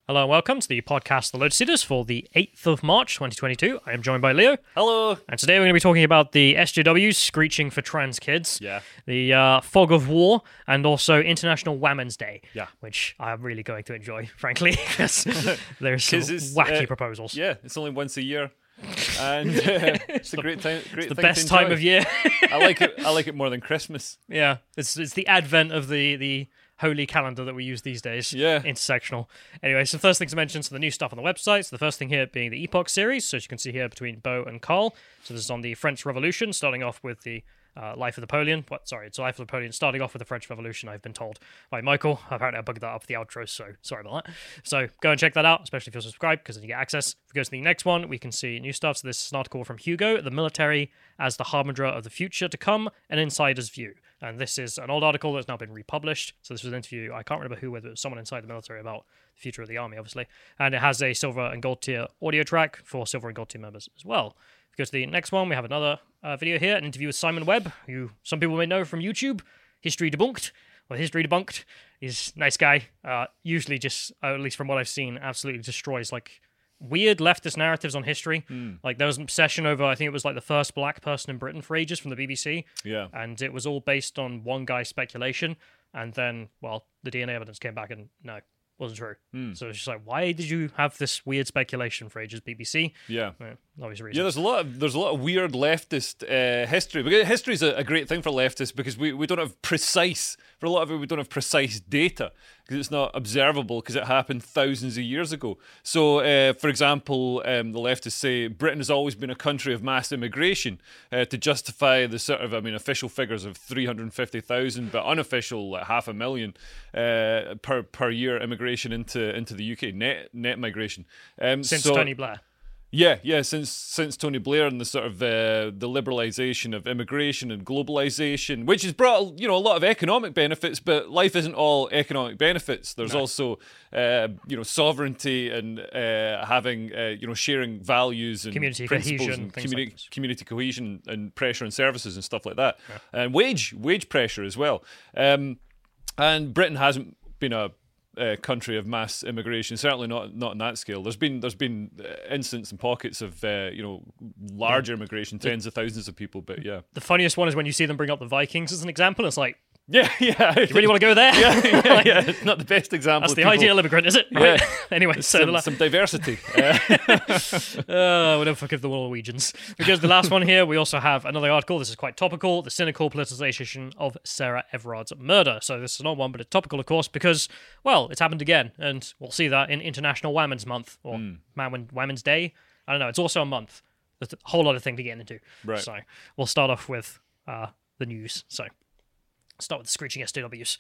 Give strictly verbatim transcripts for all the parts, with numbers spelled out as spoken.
Hello and welcome to the podcast The Lotus Eaters for the eighth of March twenty twenty-two. I am joined by Leo. Hello. And today we're going to be talking about the S J Ws screeching for trans kids, Yeah. the uh, fog of war, and also International Women's Day, Yeah. which I'm really going to enjoy, frankly, because there's some 'Cause it's, wacky uh, proposals. Yeah, it's only once a year, and uh, it's a great time. Great The thing best to time enjoy. of year. I like it. I like it more than Christmas. Yeah, it's it's the advent of the the holy calendar that we use these days. Yeah. Intersectional. Anyway, so first thing to mention, so the new stuff on the website. So the first thing here being the Epoch series. So as you can see here between Beau and Carl. So this is on the French Revolution, starting off with the uh, Life of Napoleon. What? Sorry, it's Life of Napoleon, starting off with the French Revolution, I've been told by Michael. Apparently I bugged that up for the outro, so sorry about that. So go and check that out, especially if you're subscribed, because then you get access. If we go to the next one, we can see new stuff. So this is an article from Hugo, The Military as the Harbinger of the Future to Come, An Insider's View. And this is an old article that's now been republished. So this was an interview, I can't remember who, whether it was someone inside the military about the future of the army, obviously. And it has a silver and gold tier audio track for silver and gold tier members as well. If we go to the next one, we have another uh, video here, an interview with Simon Webb, who some people may know from YouTube, History Debunked, or History Debunked. He's a nice guy, uh, usually just, uh, at least from what I've seen, absolutely destroys, like, weird leftist narratives on history. Mm. Like, there was an obsession over, I think it was like the first black person in Britain for ages from the B B C. Yeah. And it was all based on one guy's speculation. And then, well, the D N A evidence came back and no, wasn't true. Mm. So it's just like, why did you have this weird speculation for ages, B B C? Yeah. Yeah, obvious reason. Yeah, there's a lot of there's a lot of weird leftist uh, history. Because history's a, a great thing for leftists because we, we don't have precise for a lot of it we don't have precise data because it's not observable because it happened thousands of years ago. So, uh, for example, um, the leftists say Britain has always been a country of mass immigration uh, to justify the sort of I mean official figures of three hundred fifty thousand, but unofficial like half a million uh, per per year immigration into into the U K net net migration um, Since so, Tony Blair. Yeah, yeah. Since since Tony Blair and the sort of uh, the liberalisation of immigration and globalisation, which has brought you know a lot of economic benefits, but life isn't all economic benefits. There's No. also uh, you know sovereignty and uh, having uh, you know sharing values and Community principles cohesion, and things communi- like this. community cohesion and pressure on services and stuff like that, and wage wage pressure as well. Um, and Britain hasn't been a Uh, country of mass immigration, certainly not not on that scale. There's been there's been uh, instances and pockets of uh, you know larger immigration, tens of thousands of people. But yeah, The funniest one is when you see them bring up the Vikings as an example. It's like, yeah, yeah. you really want to go there? yeah, yeah, yeah. It's not the best example. That's of the people- ideal immigrant, is it? Right? Anyway, so the Some, la- some diversity. Uh, Uh, we'll never forgive the Norwegians. Because the last one here, we also have another article. This is quite topical. The cynical politicization of Sarah Everard's murder. So this is not one, but it's topical, of course, because, well, it's happened again. And we'll see that in International Women's Month, or Hmm. Man- Women's Day. I don't know. It's also a month. There's a whole lot of thing to get into. Right. So we'll start off with uh, the news. So start with the screeching S J Ws.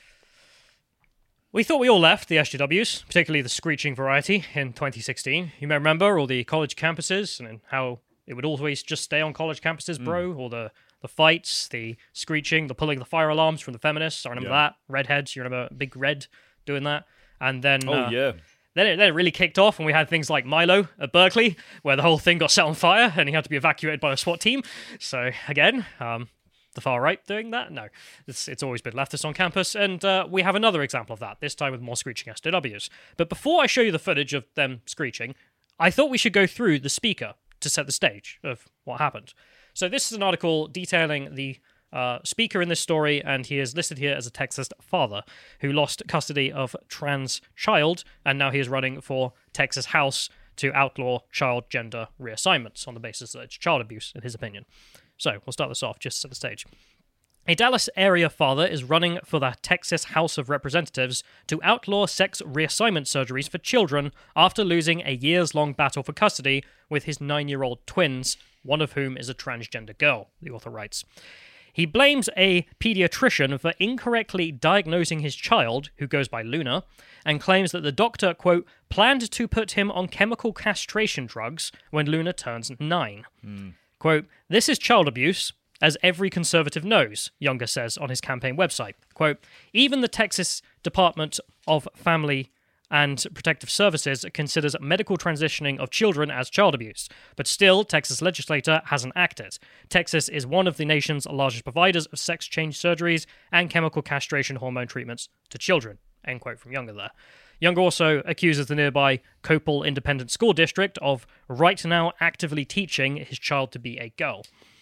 We thought we all left the S J Ws, particularly the screeching variety, in twenty sixteen. You may remember all the college campuses and how it would always just stay on college campuses, bro. All the, the fights, the screeching, the pulling the fire alarms from the feminists. I remember Yeah. that. Redheads, you remember Big Red doing that. And then, oh uh, yeah, then, it, then it really kicked off, and we had things like Milo at Berkeley, where the whole thing got set on fire, and he had to be evacuated by a SWAT team. So, again, um, the far right doing that? No. It's, it's always been leftist on campus, and uh, we have another example of that, this time with more screeching S J Ws. But before I show you the footage of them screeching, I thought we should go through the speaker to set the stage of what happened. So this is an article detailing the uh, speaker in this story, and he is listed here as a Texas father who lost custody of trans child, and now he is running for Texas House to outlaw child gender reassignments on the basis that it's child abuse, in his opinion. So, we'll start this off, just to set the stage. A Dallas area father is running for the Texas House of Representatives to outlaw sex reassignment surgeries for children after losing a years-long battle for custody with his nine-year-old twins, one of whom is a transgender girl, the author writes. He blames a pediatrician for incorrectly diagnosing his child, who goes by Luna, and claims that the doctor, quote, planned to put him on chemical castration drugs when Luna turns nine. Mm. Quote, this is child abuse, as every conservative knows, Younger says on his campaign website. Quote, even the Texas Department of Family and Protective Services considers medical transitioning of children as child abuse, but still, Texas legislature hasn't acted. Texas is one of the nation's largest providers of sex change surgeries and chemical castration hormone treatments to children. End quote from Younger there. Younger also accuses the nearby Copel Independent School District of right now actively teaching his child to be a girl.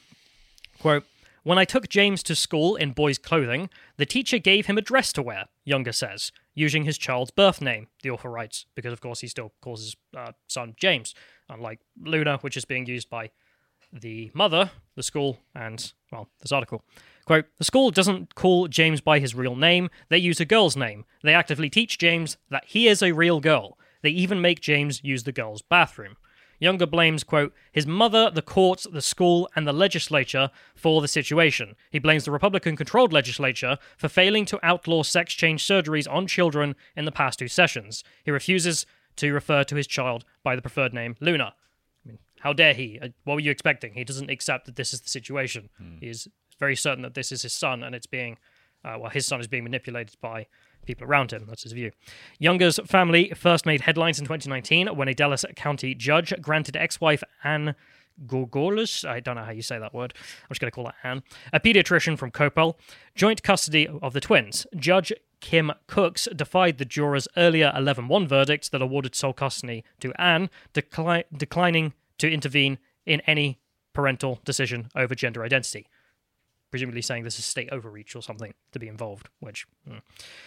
Quote, "When I took James to school in boys' clothing, the teacher gave him a dress to wear," Younger says, using his child's birth name, the author writes, because of course he still calls his uh, son James, unlike Luna, which is being used by the mother, the school, and, well, this article. Quote, "The school doesn't call James by his real name, they use a girl's name. They actively teach James that he is a real girl. They even make James use the girl's bathroom." Younger blames, quote, "his mother, the courts, the school, and the legislature for the situation. He blames the Republican-controlled legislature for failing to outlaw sex change surgeries on children in the past two sessions. He refuses to refer to his child by the preferred name, Luna." I mean, how dare he? What were you expecting? He doesn't accept that this is the situation. Hmm. He is very certain that this is his son, and it's being, uh, well, his son is being manipulated by people around him. That's his view. Younger's family first made headlines in twenty nineteen when a Dallas County judge granted ex-wife Anne Gorgolis, I don't know how you say that word, I'm just going to call her Anne, a pediatrician from Copel, joint custody of the twins. Judge Kim Cooks defied the jurors' earlier eleven one verdict that awarded sole custody to Anne, decli- declining to intervene in any parental decision over gender identity. Presumably saying this is state overreach or something to be involved, which... Hmm.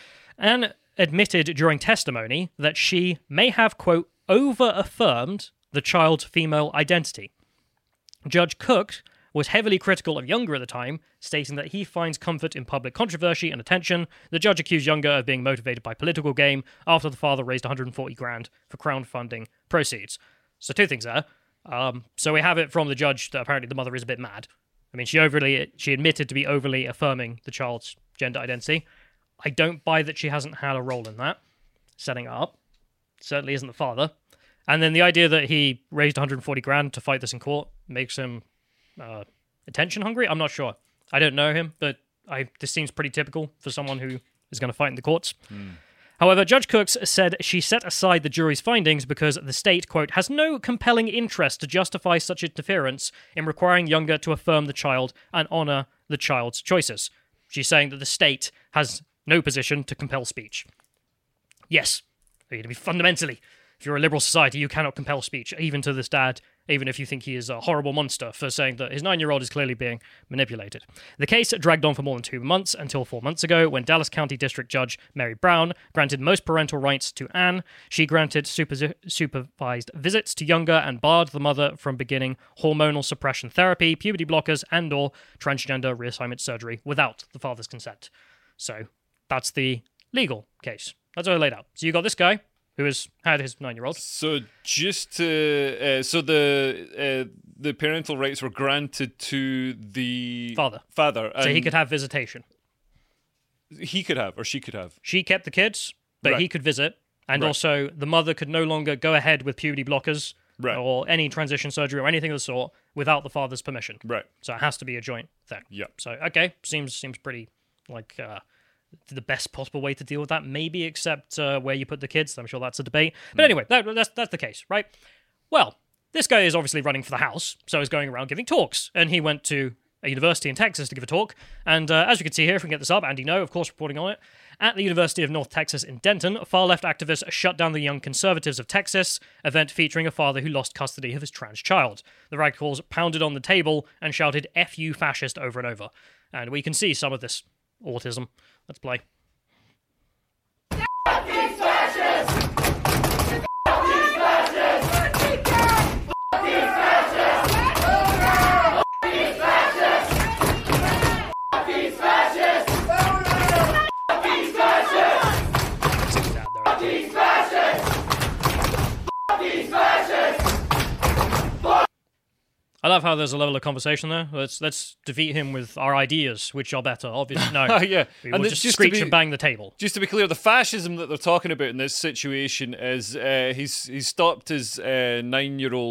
Anne admitted during testimony that she may have, quote, over-affirmed the child's female identity. Judge Cook was heavily critical of Younger at the time, stating that he finds comfort in public controversy and attention. The judge accused Younger of being motivated by political gain after the father raised one hundred forty grand for crowdfunding proceeds. So two things there. Um, so we have it from the judge that apparently the mother is a bit mad. I mean, she overly she admitted to be overly affirming the child's gender identity. I don't buy that she hasn't had a role in that, setting it up. Certainly isn't the father. And then the idea that he raised one hundred forty grand to fight this in court makes him uh, attention hungry? I'm not sure. I don't know him, but I this seems pretty typical for someone who is going to fight in the courts. Mm. However, Judge Cooks said she set aside the jury's findings because the state, quote, has no compelling interest to justify such interference in requiring Younger to affirm the child and honour the child's choices. She's saying that the state has no position to compel speech. Yes, to be fundamentally, if you're a liberal society, you cannot compel speech, even to this dad, even if you think he is a horrible monster for saying that his nine-year-old is clearly being manipulated. The case dragged on for more than two months, until four months ago, when Dallas County District Judge Mary Brown granted most parental rights to Anne. She granted super- supervised visits to Younger and barred the mother from beginning hormonal suppression therapy, puberty blockers, and or transgender reassignment surgery without the father's consent. So that's the legal case. That's all I laid out. So you got this guy who has had his nine-year-old. So just to, uh, so the uh, the parental rights were granted to the father. Father, so he could have visitation. He could have, or she could have. She kept the kids, but right. he could visit, and right. also the mother could no longer go ahead with puberty blockers right. or any transition surgery or anything of the sort without the father's permission. Right. So it has to be a joint thing. Yep. So okay, seems seems pretty like. Uh, the best possible way to deal with that, maybe, except uh, where you put the kids. I'm sure that's a debate. But anyway, that, that's that's the case, right? Well, this guy is obviously running for the House, so he's going around giving talks. And he went to a university in Texas to give a talk. And uh, as you can see here, if we can get this up, Andy No, of course, reporting on it. At the University of North Texas in Denton, far-left activists shut down the Young Conservatives of Texas event featuring a father who lost custody of his trans child. The radicals pounded on the table and shouted, F you fascist, over and over. And we can see some of this autism. Let's play. F these fascists! F these fascists! F these fascists! F these fascists! F these fascists! F these fascists! F these fascists! F these fascists! I love how there's a level of conversation there. Let's let's defeat him with our ideas, which are better. Obviously, no. yeah, we will just, just screech be, and bang the table. Just to be clear, the fascism that they're talking about in this situation is uh, he's he's stopped his uh, nine-year-old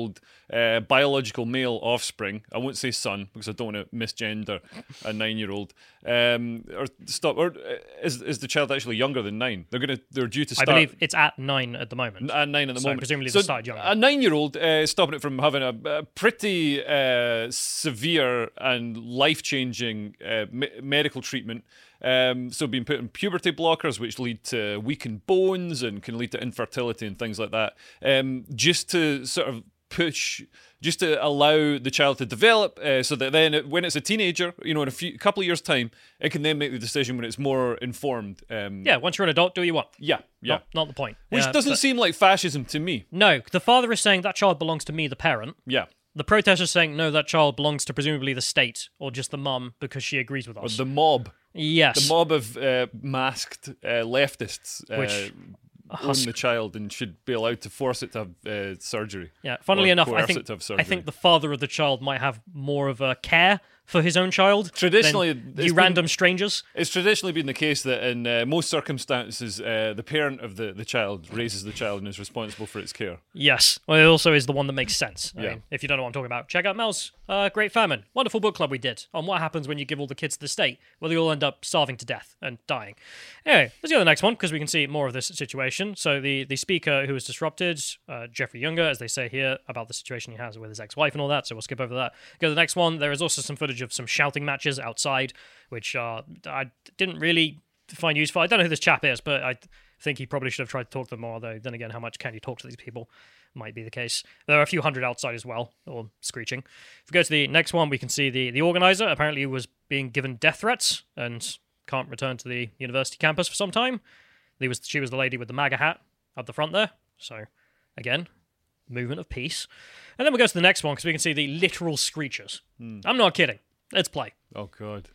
uh, biological male offspring. I won't say son because I don't want to misgender a nine-year-old. Um, or stop. Or is is the child actually younger than nine? They're gonna. They're due to I start. believe it's at nine at the moment. At nine at the so moment. presumably so they started younger. A nine-year-old uh, stopping it from having a, a pretty uh, severe and life-changing uh, me- medical treatment. Um, so being put on puberty blockers, which lead to weakened bones and can lead to infertility and things like that. Um, just to sort of push, just to allow the child to develop, uh, so that then it, when it's a teenager, you know, in a few couple of years' time, it can then make the decision when it's more informed. Um, Yeah, once you're an adult, do what you want. yeah, yeah. Not, not the point. Which Uh, doesn't but- seem like fascism to me. No, the father is saying that child belongs to me, the parent. Yeah. The protesters saying, no, that child belongs to presumably the state or just the mum because she agrees with Or us. the mob. yes. The mob of uh, masked uh, leftists uh, Which- own the child and should be allowed to force it to have uh, surgery. Yeah, funnily Or enough, I coerce think it to have I surgery. think the father of the child might have more of a care for his own child. Traditionally, than it's you been- random strangers. It's traditionally been the case that in uh, most circumstances, uh, the parent of the, the child raises the child and is responsible for its care. Yes, well, it also is the one that makes sense. I Yeah. mean, if you don't know what I'm talking about, check out Mel's uh, Great Famine, wonderful book club we did on what happens when you give all the kids to the state. Well, they all end up starving to death and dying. Anyway, let's go to the next one because we can see more of this situation. So the the speaker who was disrupted, uh, Jeffrey Younger, as they say here, about the situation he has with his ex-wife and all that. So we'll skip over that. Go to the next one. There is also some footage of some shouting matches outside, which uh, I didn't really find useful. I don't know who this chap is, but I think he probably should have tried to talk to them more, though then again, how much can you talk to these people? Might be the case. There are a few hundred outside as well, or screeching. If we go to the next one, we can see the, the organizer apparently was being given death threats and can't return to the university campus for some time. He was, she was the lady with the MAGA hat up the front there. So, again, movement of peace. And then we go to the next one because we can see the literal screechers. I'm not kidding. Let's play. Oh, God.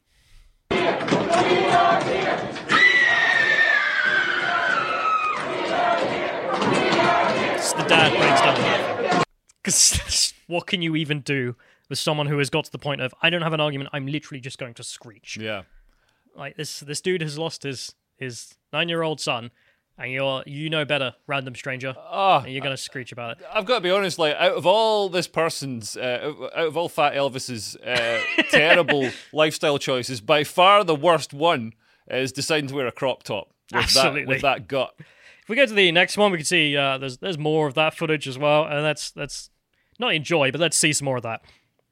It's the dad breaks down laughing. Because what can you even do with someone who has got to the point of, I don't have an argument, I'm literally just going to screech. Yeah. Like, this this dude has lost his his nine-year-old son, and you're, you know better, random stranger, Ah, and you're going to screech about it. I've got to be honest, like, out of all this person's, uh, out of all Fat Elvis's uh, terrible lifestyle choices, by far the worst one is deciding to wear a crop top. With Absolutely. That, with that gut. If we go to the next one, we can see uh, there's there's more of that footage as well, and that's that's not enjoy, but let's see some more of that.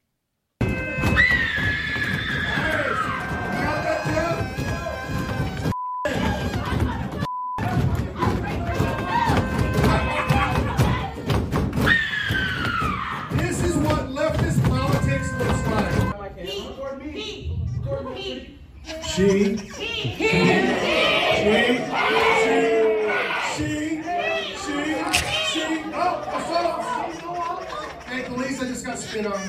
This is what leftist politics looks like. He, he, She, she, she, she, she, she. Oh, assault! Hey, police, I just got spit on.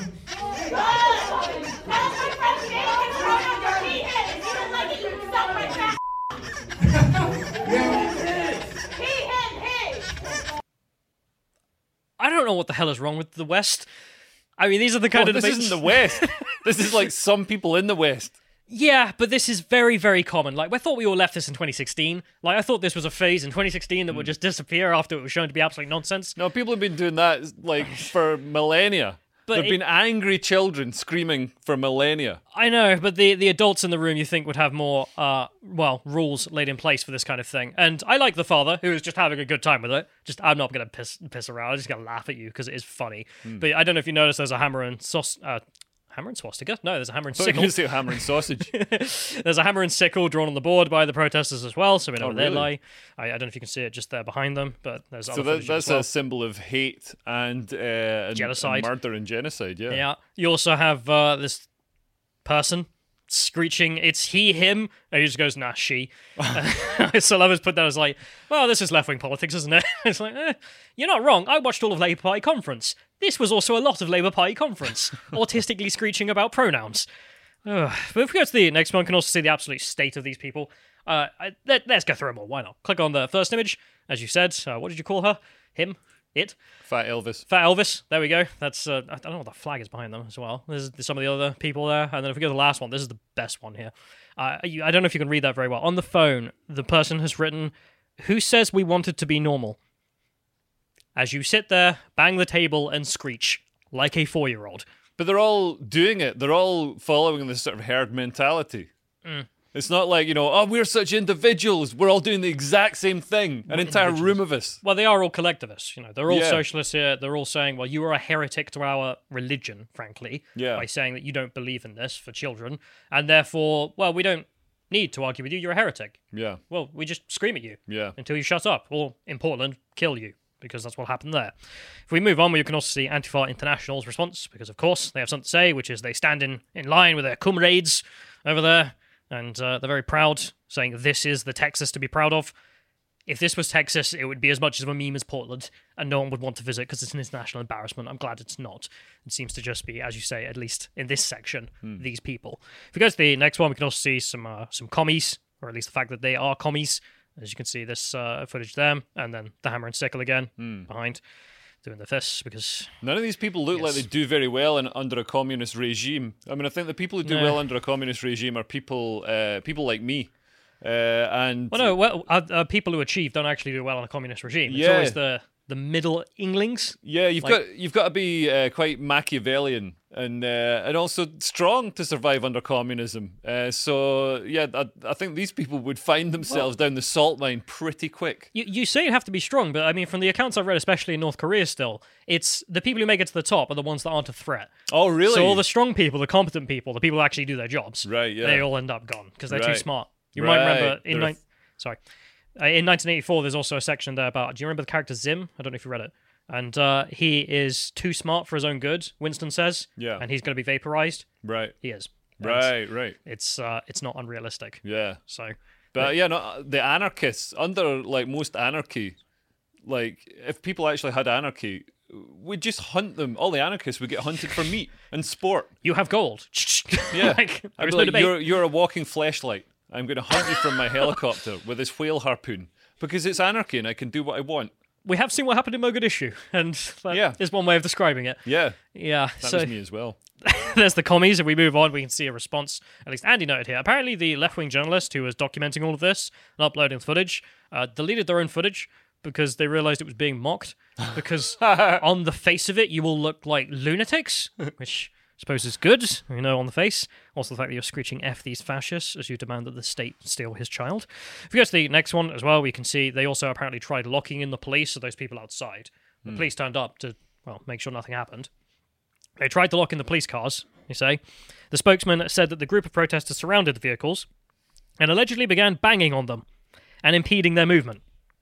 I don't know what the hell is wrong with the West. I mean, these are the kind Oh, of this debates. isn't the West. This is like some people in the West. Yeah, but this is very, very common. Like, I thought we all left this in twenty sixteen. Like, I thought this was a phase in twenty sixteen that would just disappear after it was shown to be absolute nonsense. No, people have been doing that like for millennia. But There've it- been angry children screaming for millennia. I know, but the, the adults in the room you think would have more, uh, well, rules laid in place for this kind of thing. And I like the father, who is just having a good time with it. Just, I'm not going to piss piss around. I'm just going to laugh at you because it is funny. But I don't know if you noticed there's a hammer and sauce... Uh, hammer and swastika? No, there's a hammer and I was going sickle. to say hammer and sausage. There's a hammer and sickle drawn on the board by the protesters as well, so we know Oh, where they really? lie. I, I don't know if you can see it just there behind them, but there's So other that, footage that's as well. a symbol of hate and, uh, and Genocide. and murder and genocide. Yeah. Yeah. You also have uh, this person screeching, it's he, him, and he just goes, nah, she. So lovers put that as like, well, this is left-wing politics, isn't it? It's like, eh, you're not wrong. I watched all of Labour Party conference. This was also a lot of Labour Party conference. Autistically screeching about pronouns. Ugh. But if we go to the next one, we can also see the absolute state of these people. Uh, I, let, let's go through them all. Why not? Click on the first image. As you said, uh, what did you call her? Him? It? Fat Elvis. Fat Elvis, there we go. That's uh, I don't know what the flag is behind them as well. There's, there's some of the other people there, and then if we go to the last one, this is the best one here. Uh, you, I don't know if you can read that very well. On the phone, the person has written, "Who says we want it to be normal?" as you sit there, bang the table, and screech like a four-year-old. But they're all doing it. They're all following this sort of herd mentality. Mm. It's not like, you know, oh, we're such individuals. We're all doing the exact same thing. An entire room of us. Well, they are all collectivists. You know, they're all Yeah. socialists here. They're all saying, well, you are a heretic to our religion, frankly, Yeah. by saying that you don't believe in this for children, and therefore, well, we don't need to argue with you. You're a heretic. Yeah, Well, we just scream at you yeah. until you shut up, or in Portland, kill you, because that's what happened there. If we move on, we can also see Antifa International's response, because of course they have something to say, which is they stand in, in line with their comrades over there, and uh, they're very proud, saying this is the Texas to be proud of. If this was Texas, it would be as much of a meme as Portland, and no one would want to visit because it's an international embarrassment. I'm glad it's not. It seems to just be, as you say, at least in this section, these people. If we go to the next one, we can also see some uh, some commies, or at least the fact that they are commies. As you can see, this uh, footage there, and then the hammer and sickle again behind, doing the fists, because None of these people look like Yes. they do very well in, under a communist regime. I mean, I think the people who do No. well under a communist regime are people uh, people like me. Uh, and well, no, well, uh, uh, people who achieve don't actually do well in a communist regime. It's Yeah. always the the middle Inglings. yeah, you've like- got you've got to be uh, quite Machiavellian and uh, and also strong to survive under communism. Uh, so yeah, I, I think these people would find themselves down the salt mine pretty quick. You, you say you have to be strong, but I mean, from the accounts I've read, especially in North Korea still, it's the people who make it to the top are the ones that aren't a threat. Oh, really? So all the strong people, the competent people, the people who actually do their jobs, Right, yeah. they all end up gone because they're too Right. smart. You might remember Right. in They're- nine sorry, uh, in nineteen eighty-four, there's also a section there about. Do you remember the character Zim? I don't know if you read it. And uh, he is too smart for his own good. Winston says, Yeah. and he's going to be vaporized. Right, He is. And right, right. It's uh, it's not unrealistic. Yeah. So But yeah, no, the anarchists, under like most anarchy, like if people actually had anarchy, we'd just hunt them. All the anarchists would get hunted for meat and sport. you have gold. Yeah. like, I'd there's be no like, debate. you're, you're a walking fleshlight. I'm going to hunt you from my helicopter with this whale harpoon because it's anarchy and I can do what I want. We have seen what happened in Mogadishu, and that Yeah. is one way of describing it. Yeah, Yeah, that so was me as well. there's the commies. If we move on, we can see a response. At least Andy noted here. Apparently, the left-wing journalist who was documenting all of this and uploading footage uh, deleted their own footage because they realized it was being mocked. Because on the face of it, you will look like lunatics, which I suppose is good, you know, on the face. Also, the fact that you're screeching F these fascists as you demand that the state steal his child. If we go to the next one as well, we can see they also apparently tried locking in the police, so those people outside. The police turned up to, well, make sure nothing happened. They tried to lock in the police cars, you say. The spokesman said that the group of protesters surrounded the vehicles and allegedly began banging on them and impeding their movement.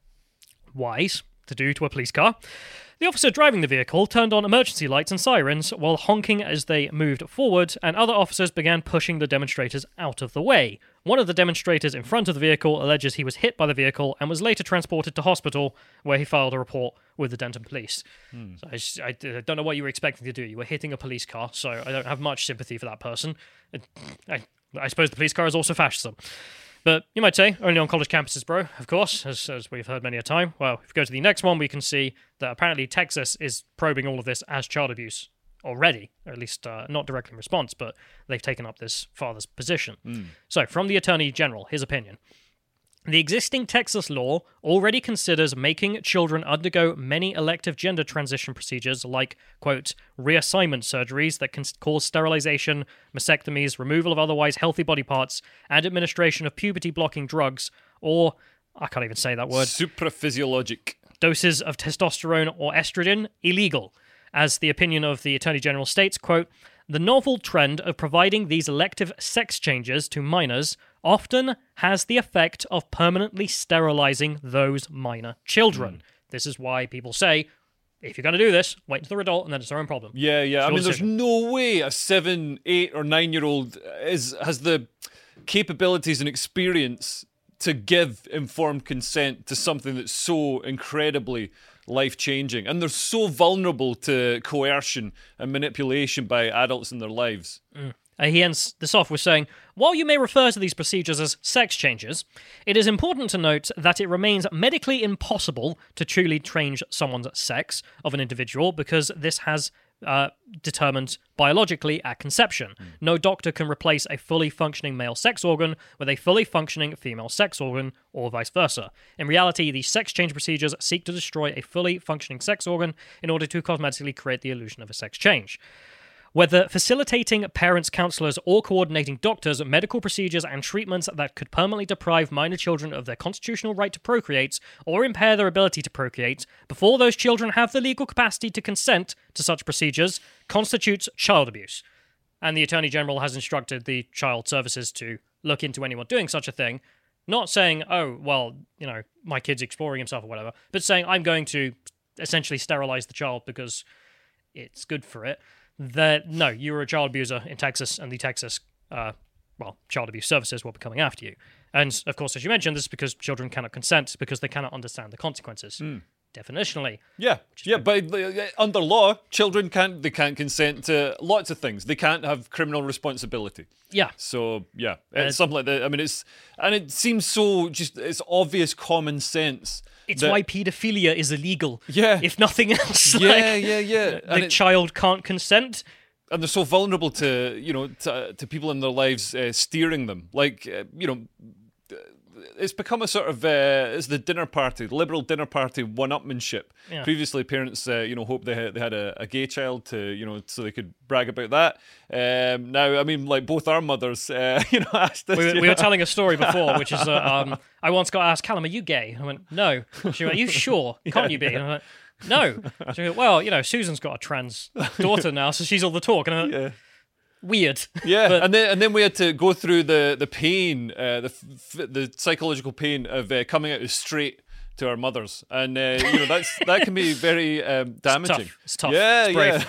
Wise to do to a police car. The officer driving the vehicle turned on emergency lights and sirens while honking as they moved forward, and other officers began pushing the demonstrators out of the way. One of the demonstrators in front of the vehicle alleges he was hit by the vehicle and was later transported to hospital, where he filed a report with the Denton police. So I, just, I d- I don't know what you were expecting to do. You were hitting a police car, so I don't have much sympathy for that person. It- I, I suppose the police car is also fascism. But you might say, only on college campuses, bro, of course, as, as we've heard many a time. Well, if we go to the next one, we can see that apparently Texas is probing all of this as child abuse already, or at least uh, not directly in response, but they've taken up this father's position. So, from the Attorney General, his opinion. The existing Texas law already considers making children undergo many elective gender transition procedures like, quote, reassignment surgeries that can cause sterilization, mastectomies, removal of otherwise healthy body parts, and administration of puberty-blocking drugs, or, I can't even say that word, Supraphysiologic. doses of testosterone or estrogen illegal. As the opinion of the Attorney General states, quote, the novel trend of providing these elective sex changes to minors often has the effect of permanently sterilizing those minor children. Mm. This is why people say, if you're going to do this, wait until they're adult and then it's their own problem. Yeah, yeah. I your mean, there's decision. no way a seven, eight, or nine-year-old is has the capabilities and experience to give informed consent to something that's so incredibly life-changing, and they're so vulnerable to coercion and manipulation by adults in their lives. Uh, he ends this off with saying, while you may refer to these procedures as sex changes, it is important to note that it remains medically impossible to truly change someone's sex of an individual because this has uh, determined biologically at conception. Mm. No doctor can replace a fully functioning male sex organ with a fully functioning female sex organ, or vice versa. In reality, these sex change procedures seek to destroy a fully functioning sex organ in order to cosmetically create the illusion of a sex change. Whether facilitating parents, counselors, or coordinating doctors, medical procedures, and treatments that could permanently deprive minor children of their constitutional right to procreate or impair their ability to procreate before those children have the legal capacity to consent to such procedures constitutes child abuse. And the Attorney General has instructed the Child Services to look into anyone doing such a thing, not saying, oh, well, you know, my kid's exploring himself or whatever, but saying, I'm going to essentially sterilize the child because it's good for it. That no, you were a child abuser in Texas, and the Texas, uh, well, child abuse services will be coming after you. And of course, as you mentioned, this is because children cannot consent because they cannot understand the consequences. Mm. Definitionally. Yeah, yeah, but uh, under law, children can't they can't consent to lots of things. They can't have criminal responsibility. Yeah. So yeah, it's uh, something like that. I mean, it's and it seems so just it's obvious common sense. It's that, why paedophilia is illegal. Yeah. If nothing else. Yeah, like, yeah, yeah. The and it, child can't consent. And they're so vulnerable to, you know, to, to people in their lives uh, steering them. Like, uh, you know, it's become a sort of, uh, it's the dinner party, the liberal dinner party one-upmanship. Yeah. Previously, parents, uh, you know, hoped they had, they had a, a gay child to, you know, so they could brag about that. Um, now, I mean, like both our mothers, uh, you know, asked us. We, were, we we were telling a story before, which is, uh, um, I once got asked, Callum, are you gay? I went, no. She went, are you sure? Can't you be? And I went, no. She went, well, you know, Susan's got a trans daughter now, so she's all the talk. And I went, yeah. Weird. Yeah, but, and then and then we had to go through the the pain, uh, the f- the psychological pain of uh, coming out as straight to our mothers, and uh, you know that's that can be very um, damaging. It's tough. It's tough. Yeah,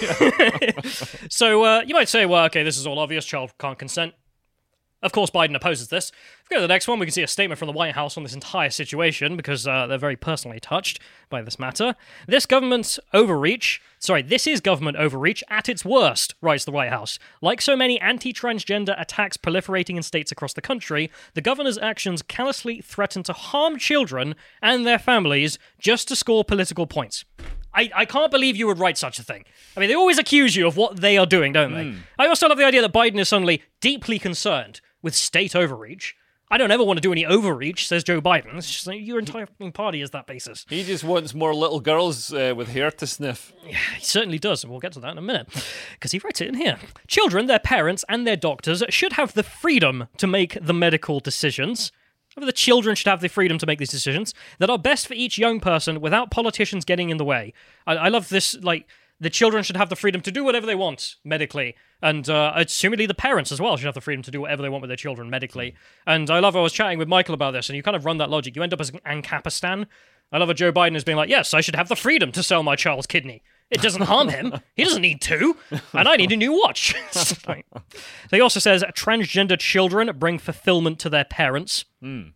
it's brave. yeah. So uh, you might say, well, okay, this is all obvious. Child can't consent. Of course, Biden opposes this. If we go to the next one, we can see a statement from the White House on this entire situation because uh, they're very personally touched by this matter. This government's overreach, sorry, this is government overreach at its worst, writes the White House. Like so many anti-transgender attacks proliferating in states across the country, the governor's actions callously threaten to harm children and their families just to score political points. I, I can't believe you would write such a thing. I mean, they always accuse you of what they are doing, don't they? Mm. I also love the idea that Biden is suddenly deeply concerned with state overreach. I don't ever want to do any overreach, says Joe Biden. It's just like your entire party is that basis. He just wants more little girls uh, with hair to sniff. Yeah, he certainly does, and we'll get to that in a minute, because he writes it in here. Children, their parents, and their doctors should have the freedom to make the medical decisions. The children should have the freedom to make these decisions that are best for each young person without politicians getting in the way. I, I love this, like, the children should have the freedom to do whatever they want medically. And uh, assumedly the parents as well should have the freedom to do whatever they want with their children medically. And I love, I was chatting with Michael about this, and you kind of run that logic. You end up as Ancapistan. I love how Joe Biden is being like, yes, I should have the freedom to sell my child's kidney. It doesn't harm him. He doesn't need to. And I need a new watch. So he also says, transgender children bring fulfillment to their parents. Mm.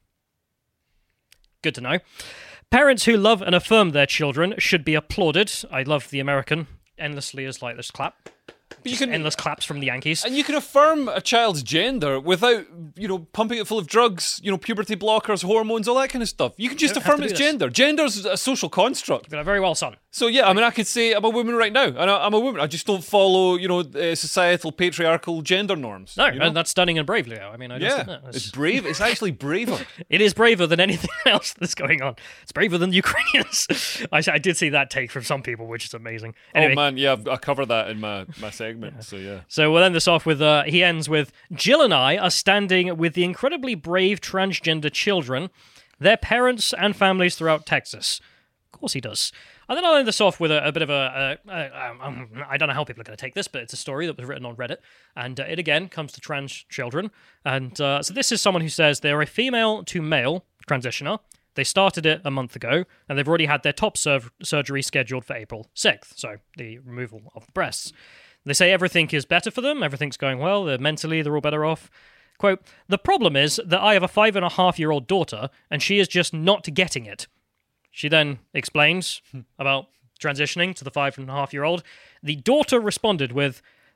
Good to know. Parents who love and affirm their children should be applauded. I love the American endlessly is like this clap. You can, endless claps from the Yankees. And you can affirm a child's gender without, you know, pumping it full of drugs, you know, puberty blockers, hormones, all that kind of stuff. You can just affirm its gender. Gender's a social construct. Very well, son. So yeah, I mean, I could say I'm a woman right now, and I'm a woman. I just don't follow, you know, uh, societal patriarchal gender norms. No, you know? And that's stunning and brave, Leo. I mean, I just yeah, admit, it's brave. It's actually braver. It is braver than anything else that's going on. It's braver than the Ukrainians. I, I did see that take from some people, which is amazing. Anyway. Oh man, yeah, I cover that in my my segment. yeah. So yeah. So we'll end this off with, uh, he ends with, Jill and I are standing with the incredibly brave transgender children, their parents and families throughout Texas. Of course he does. And then I'll end this off with a, a bit of a, a, a um, I don't know how people are going to take this, but it's a story that was written on Reddit. And uh, it again comes to trans children. And uh, so this is someone who says they're a female to male transitioner. They started it a month ago, and they've already had their top sur- surgery scheduled for April sixth. So the removal of the breasts. They say everything is better for them, everything's going well, they're mentally, they're all better off. Quote, the problem is that I have a five and a half year old daughter, and she is just not getting it. She then explains about transitioning to the five and a half year old. The daughter responded with,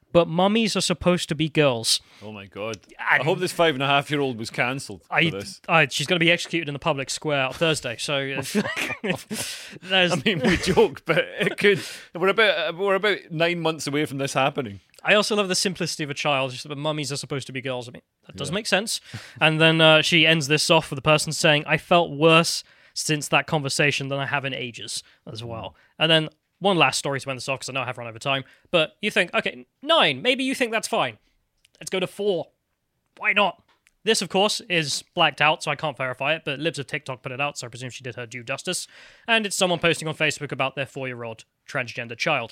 but mummies are supposed to be girls. Oh my god! I hope this five and a half year old was cancelled for I, this. I, she's going to be executed in the public square on Thursday. So there's. I mean, we joke, but it could. We're about we're about nine months away from this happening. I also love the simplicity of a child. Just that mummies are supposed to be girls. I mean, that does make sense. And then uh, she ends this off with the person saying, "I felt worse since that conversation than I have in ages," as well. And then one last story to end this off, because I know I have run over time. But you think, okay, nine. Maybe you think that's fine. Let's go to four. Why not? This, of course, is blacked out, so I can't verify it, but Libs of TikTok put it out, so I presume she did her due justice. And it's someone posting on Facebook about their four-year-old transgender child.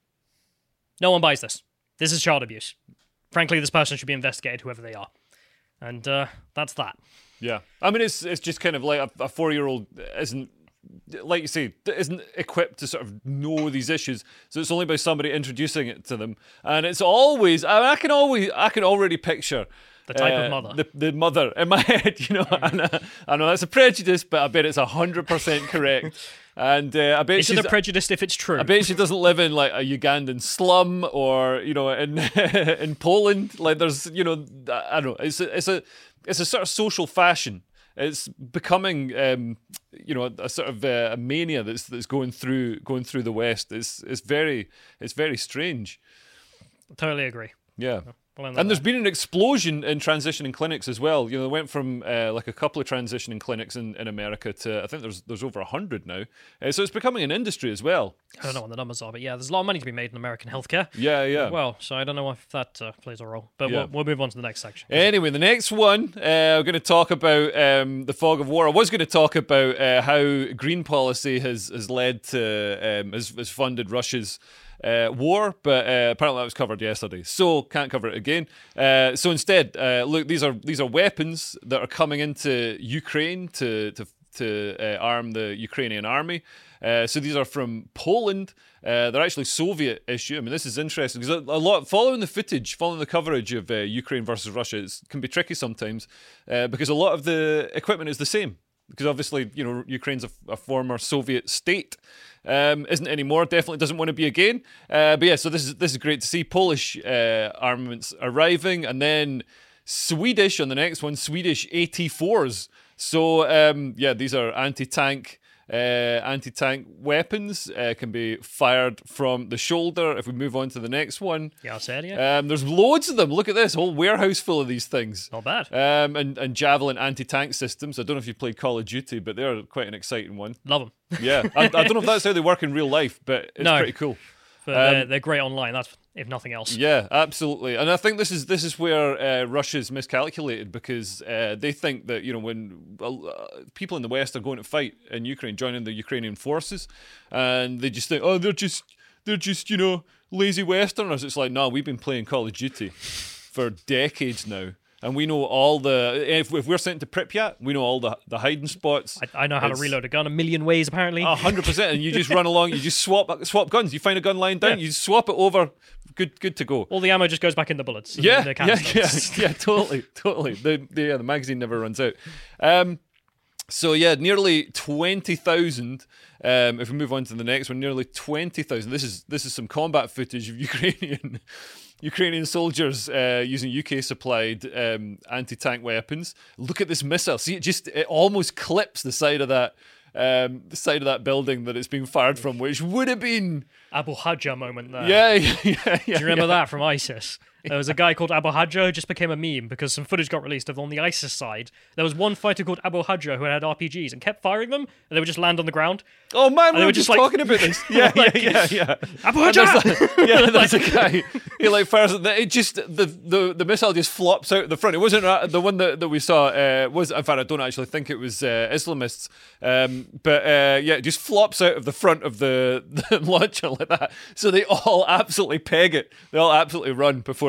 No one buys this. This is child abuse. Frankly, this person should be investigated, whoever they are. And uh, that's that. Yeah, I mean, it's it's just kind of like a, a four-year-old isn't, like you say, isn't equipped to sort of know these issues. So it's only by somebody introducing it to them, and it's always I, mean, I can always I can already picture the type uh, of mother, the the mother in my head. You know, and, uh, I know that's a prejudice, but I bet it's a hundred percent correct. And uh, I bet is she's it a prejudice if it's true? I bet she doesn't live in like a Ugandan slum or you know in in Poland. Like there's you know I don't know. It's a, it's a it's a sort of social fashion. It's becoming um, you know a sort of uh, a mania that's that's going through going through the West. It's it's very it's very strange. Totally agree. Yeah. Well, and there's been an explosion in transitioning clinics as well. You know, they went from uh, like a couple of transitioning clinics in, in America to I think there's there's over a hundred now. Uh, so it's becoming an industry as well. I don't know what the numbers are, but yeah, there's a lot of money to be made in American healthcare. Yeah, yeah. Well, so I don't know if that uh, plays a role, but Yeah. we'll, we'll move on to the next section. Anyway, the next one, uh, we're going to talk about um, the fog of war. I was going to talk about uh, how green policy has has led to um, has, has funded Russia's uh, war, but uh, apparently that was covered yesterday, so can't cover it again. Uh, so instead, uh, look, these are these are weapons that are coming into Ukraine to to to uh, arm the Ukrainian army. Uh, so these are from Poland. Uh, they're actually Soviet issue. I mean, this is interesting because a, a lot following the footage, following the coverage of uh, Ukraine versus Russia, it can be tricky sometimes uh, because a lot of the equipment is the same. Because obviously, you know, Ukraine's a, a former Soviet state, um, isn't anymore. Definitely doesn't want to be again. Uh, but yeah, so this is this is great to see Polish uh, armaments arriving, and then Swedish on the next one, Swedish A T fours. So um, yeah, these are anti-tank. Uh, anti-tank weapons uh, can be fired from the shoulder. If we move on to the next one, Yeah, I said, yeah. um, there's loads of them. Look at this whole warehouse full of these things. Not bad. Um, and, and Javelin anti-tank systems. I don't know if you've played Call of Duty, but they're quite an exciting one. Love them. Yeah, I, I don't know if that's how they work in real life, but it's No. pretty cool. But Um, they're, they're great online, that's if nothing else. Yeah, absolutely. And I think this is this is where uh, Russia's miscalculated because uh, they think that you know when uh, people in the West are going to fight in Ukraine, joining the Ukrainian forces, and they just think, oh, they're just they're just you know lazy Westerners. It's like, no, we've been playing Call of Duty for decades now. And we know all the if, if we're sent to Pripyat, we know all the the hiding spots. I, I know how It's- to reload a gun a million ways, apparently. A hundred percent, and you just run along. You just swap swap guns. You find a gun lying down, Yeah. you swap it over. Good, good to go. All the ammo just goes back in the bullets. and Yeah, the yeah, yeah, canisters. yeah, totally, totally. The, the yeah, the magazine never runs out. Um, so yeah, nearly twenty thousand. Um, if we move on to the next one, nearly twenty thousand. This is this is some combat footage of Ukrainian. Ukrainian soldiers uh, using U K supplied um, anti-tank weapons. Look at this missile. See, it just it almost clips the side of that um, the side of that building that it's being fired from, which would have been Abu Hajja moment there. yeah, yeah, yeah. yeah Do you remember that from ISIS? There was a guy called Abu Hajja who just became a meme because some footage got released of on the ISIS side. There was one fighter called Abu Hajja who had R P Gs and kept firing them, and they would just land on the ground. Oh man, we they were were just just like- talking about this. Yeah, Like- yeah, yeah, yeah. Abu And there's Hajja! like- yeah, there's a guy. He like fires it. It just the, the the missile just flops out the front. It wasn't uh, the one that, that we saw. Uh, was in fact I don't actually think it was uh, Islamists. Um, but uh, yeah, it just flops out of the front of the, the launcher like that. So they all absolutely peg it. They all absolutely run before it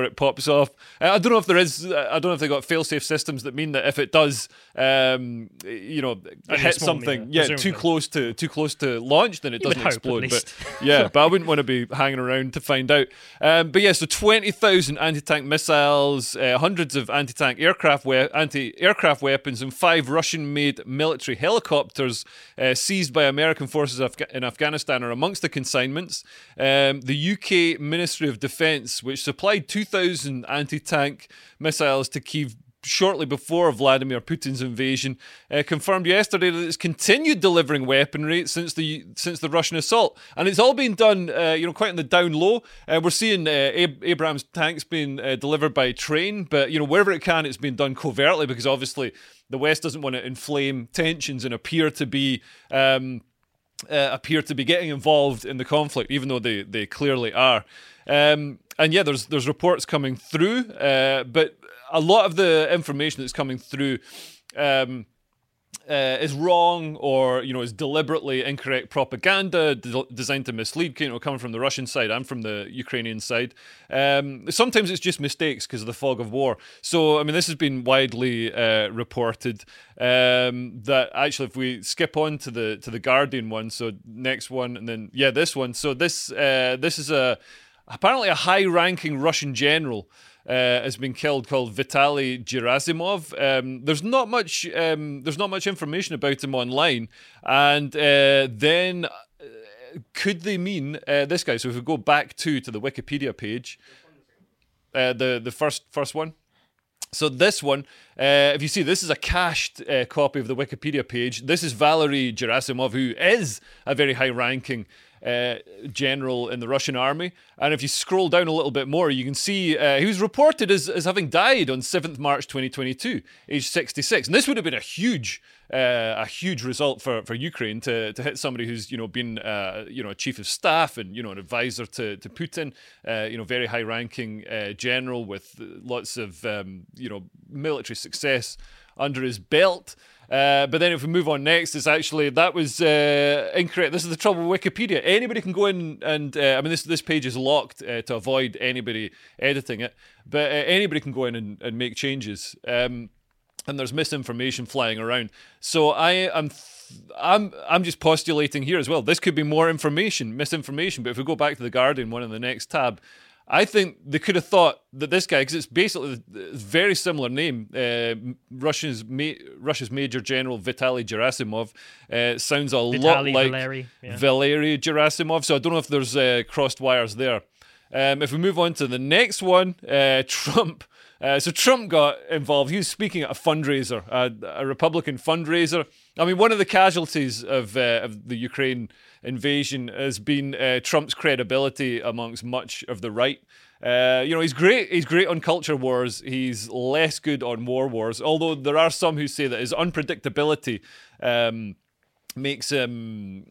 it pops off. Uh, I don't know if there is. Uh, I don't know if they got fail-safe systems that mean that if it does, um, you know, Only a hit small something, meter, yeah, too presumably. close to too close to launch, then it You would doesn't hope, at explode. least. But yeah, but I wouldn't want to be hanging around to find out. Um, but yeah, so twenty thousand anti-tank missiles, uh, hundreds of anti-tank aircraft, we- anti-aircraft weapons, and five Russian-made military helicopters uh, seized by American forces Afga- in Afghanistan are amongst the consignments. Um, the U K Ministry of Defence, which supplied two thousand anti-tank missiles to Kyiv shortly before Vladimir Putin's invasion, uh, confirmed yesterday that it's continued delivering weaponry since the since the Russian assault, and it's all been done, uh, you know, quite on the down low. Uh, we're seeing uh, Ab- Abrams tanks being uh, delivered by train, but you know, wherever it can, it's been done covertly because obviously the West doesn't want to inflame tensions and appear to be. Um, Uh, appear to be getting involved in the conflict, even though they, they clearly are. Um, and yeah, there's there's reports coming through, uh, but a lot of the information that's coming through um, uh, is wrong, or you know, is deliberately incorrect propaganda de- designed to mislead. You know, coming from the Russian side and from the Ukrainian side. Um, sometimes it's just mistakes because of the fog of war. So I mean, this has been widely uh, reported. Um, that actually, if we skip on to the to the Guardian one, so next one, and then yeah, this one. So this uh, this is a apparently a high-ranking Russian general. Uh, has been killed, called Vitaly Gerasimov. Um, there's not much. Um, there's not much information about him online, and uh, then uh, could they mean uh, this guy? So if we go back to to the Wikipedia page, uh, the the first first one. So this one, uh, if you see, this is a cached uh, copy of the Wikipedia page. This is Valery Gerasimov, who is a very high-ranking uh, general in the Russian army. And if you scroll down a little bit more, you can see uh, he was reported as, as having died on seventh of March twenty twenty-two, aged sixty-six. And this would have been a huge, uh, a huge result for, for Ukraine to to hit somebody who's, you know, been uh, you know, a chief of staff and, you know, an advisor to to Putin, uh, you know, very high-ranking uh, general with lots of um, you know, military success under his belt. Uh, but then if we move on next, it's actually, that was uh, incorrect. This is the trouble with Wikipedia. Anybody can go in and, uh, I mean, this this page is locked uh, to avoid anybody editing it, but uh, anybody can go in and, and make changes. Um, and there's misinformation flying around. So I am... I'm I'm just postulating here as well. This could be more information, misinformation. But if we go back to the Guardian one in the next tab, I think they could have thought that this guy, because it's basically a very similar name, uh, Russia's ma- Russia's Major General Vitaly Gerasimov, uh, sounds a Vitaly, lot like Valery, yeah. Valery Gerasimov. So I don't know if there's uh, crossed wires there. Um, if we move on to the next one, uh, Trump. Uh, so Trump got involved. He was speaking at a fundraiser, a, a Republican fundraiser. I mean, one of the casualties of, uh, of the Ukraine invasion has been uh, Trump's credibility amongst much of the right. Uh, you know, he's great. He's great on culture wars. He's less good on war wars. Although there are some who say that his unpredictability um, makes him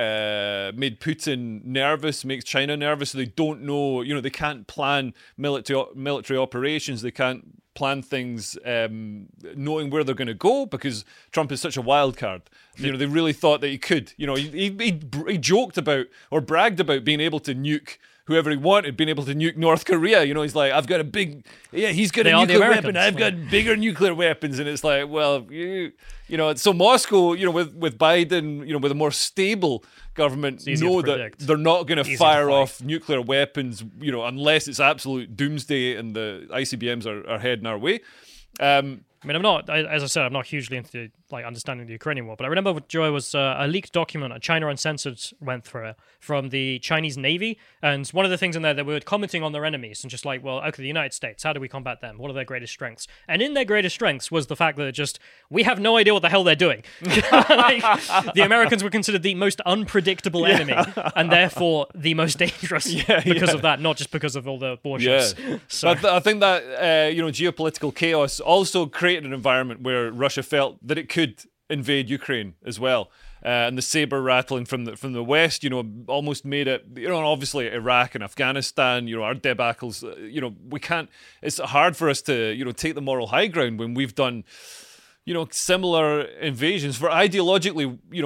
uh, made Putin nervous, makes China nervous. So they don't know. You know, they can't plan military military operations. They can't plan things um, knowing where they're going to go because Trump is such a wild card. You know, they really thought that he could. You know, he he, he, he joked about or bragged about being able to nuke whoever he wanted, being able to nuke North Korea. You know, he's like, I've got a big, yeah, he's got They a are the nuclear Americans. weapon. I've got bigger nuclear weapons. And it's like, well, you, you know, so Moscow, you know, with, with Biden, you know, with a more stable government, easier know to that predict. they're not going to Easier to fire fight. off nuclear weapons, you know, unless it's absolute doomsday and the I C B Ms are, are heading our way. Um, I mean, I'm not, I- as I said, I'm not hugely into like understanding the Ukrainian war, but I remember, Joy, was uh, a leaked document, a China Uncensored went through it, from the Chinese Navy, and one of the things in there, they were commenting on their enemies and just like, well, okay, the United States, how do we combat them? What are their greatest strengths? And in their greatest strengths was the fact that it just, we have no idea what the hell they're doing. Like, the Americans were considered the most unpredictable enemy, and therefore the most dangerous Yeah, because yeah. of that, not just because of all the warships. Yeah. So, But I, th- I think that uh, you know, geopolitical chaos also created an environment where Russia felt that it could invade Ukraine as well, uh, and the saber rattling from the from the west, you know, almost made it. You know, obviously Iraq and Afghanistan, you know, our debacles. Uh, you know, we can't. It's hard for us to, you know, take the moral high ground when we've done, you know, similar invasions. For ideologically, you know,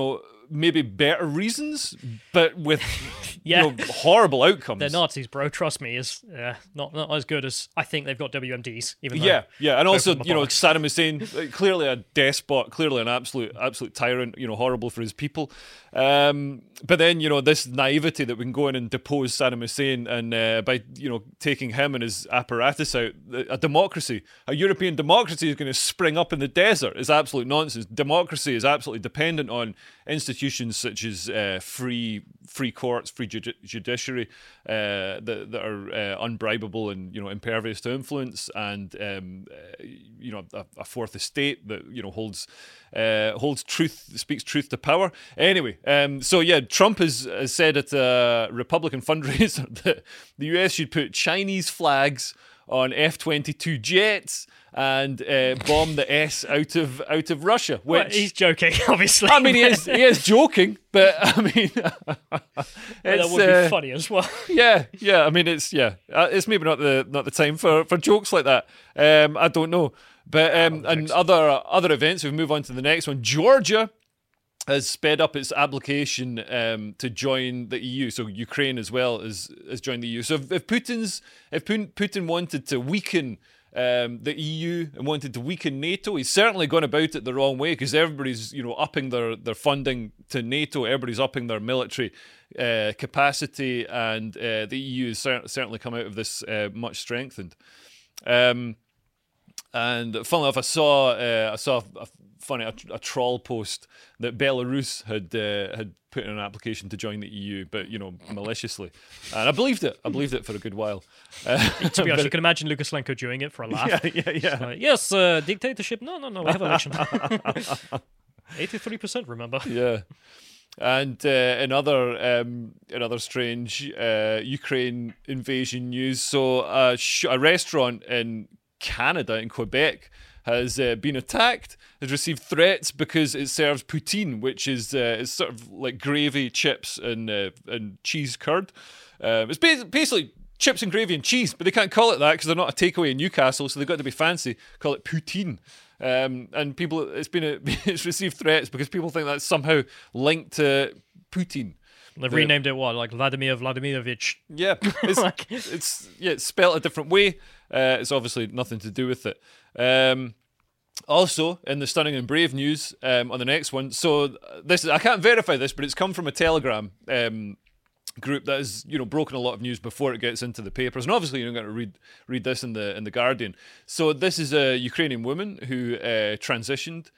maybe better reasons, but with Yeah. you know, horrible outcomes. They're Nazis, bro. Trust me, is uh, not not as good as I think they've got W M Ds. Even though Yeah, yeah, and both also of them are you know bollocks. Saddam Hussein, like, clearly a despot, clearly an absolute absolute tyrant. You know, horrible for his people. Um, but then you know this naivety that we can go in and depose Saddam Hussein, and uh, by you know taking him and his apparatus out, a democracy, a European democracy, is going to spring up in the desert is absolute nonsense. Democracy is absolutely dependent on institutions such as uh, free free courts, free judi- judiciary uh, that, that are uh, unbribable and you know impervious to influence, and um, uh, you know a, a fourth estate that you know holds uh, holds truth, speaks truth to power. Anyway, um, so yeah, Trump has, has said at a Republican fundraiser that the U S should put Chinese flags on F twenty-two jets and uh, bomb the S out of out of Russia. Which Well, he's joking, obviously. I mean, he is he is joking, but I mean, But it's, that would uh, be funny as well. yeah, yeah. I mean, it's yeah, uh, it's maybe not the not the time for, for jokes like that. Um, I don't know, but um, and other other events. We move on to the next one. Georgia has sped up its application um, to join the E U. So Ukraine as well as has joined the E U. So if, if Putin's if Putin, Putin wanted to weaken um, the E U and wanted to weaken NATO, he's certainly gone about it the wrong way, because everybody's you know upping their, their funding to NATO, everybody's upping their military uh, capacity, and uh, the E U has cer- certainly come out of this uh, much strengthened. Um, and funnily enough, I saw uh, I saw a, funny a, a troll post that Belarus had uh, had put in an application to join the E U, but you know maliciously, and I believed it. I believed it for a good while. Uh, To be honest, but- you can imagine Lukashenko doing it for a laugh. yeah, yeah, yeah. Uh, yes, uh, dictatorship. No, no, no. We have election. Eighty-three percent. Remember? Yeah. And uh, in other um, in other strange uh, Ukraine invasion news, so a, sh- a restaurant in Canada, in Quebec, has uh, been attacked, has received threats because it serves poutine, which is uh, is sort of like gravy, chips, and uh, and cheese curd. Um, it's bas- basically chips and gravy and cheese, but they can't call it that because they're not a takeaway in Newcastle, so they've got to be fancy. Call it poutine. Um, and people, it's been a, it's received threats because people think that's somehow linked to Putin. They've The- renamed it what? Like Vladimir Vladimirovich. Yeah, it's, Like- it's yeah, it's spelled a different way. Uh, it's obviously nothing to do with it. Um, also, in the stunning and brave news um, on the next one, so this is, I can't verify this, but it's come from a Telegram um, group that has you know broken a lot of news before it gets into the papers, and obviously you're going to read read this in the in the Guardian. So this is a Ukrainian woman who uh, transitioned,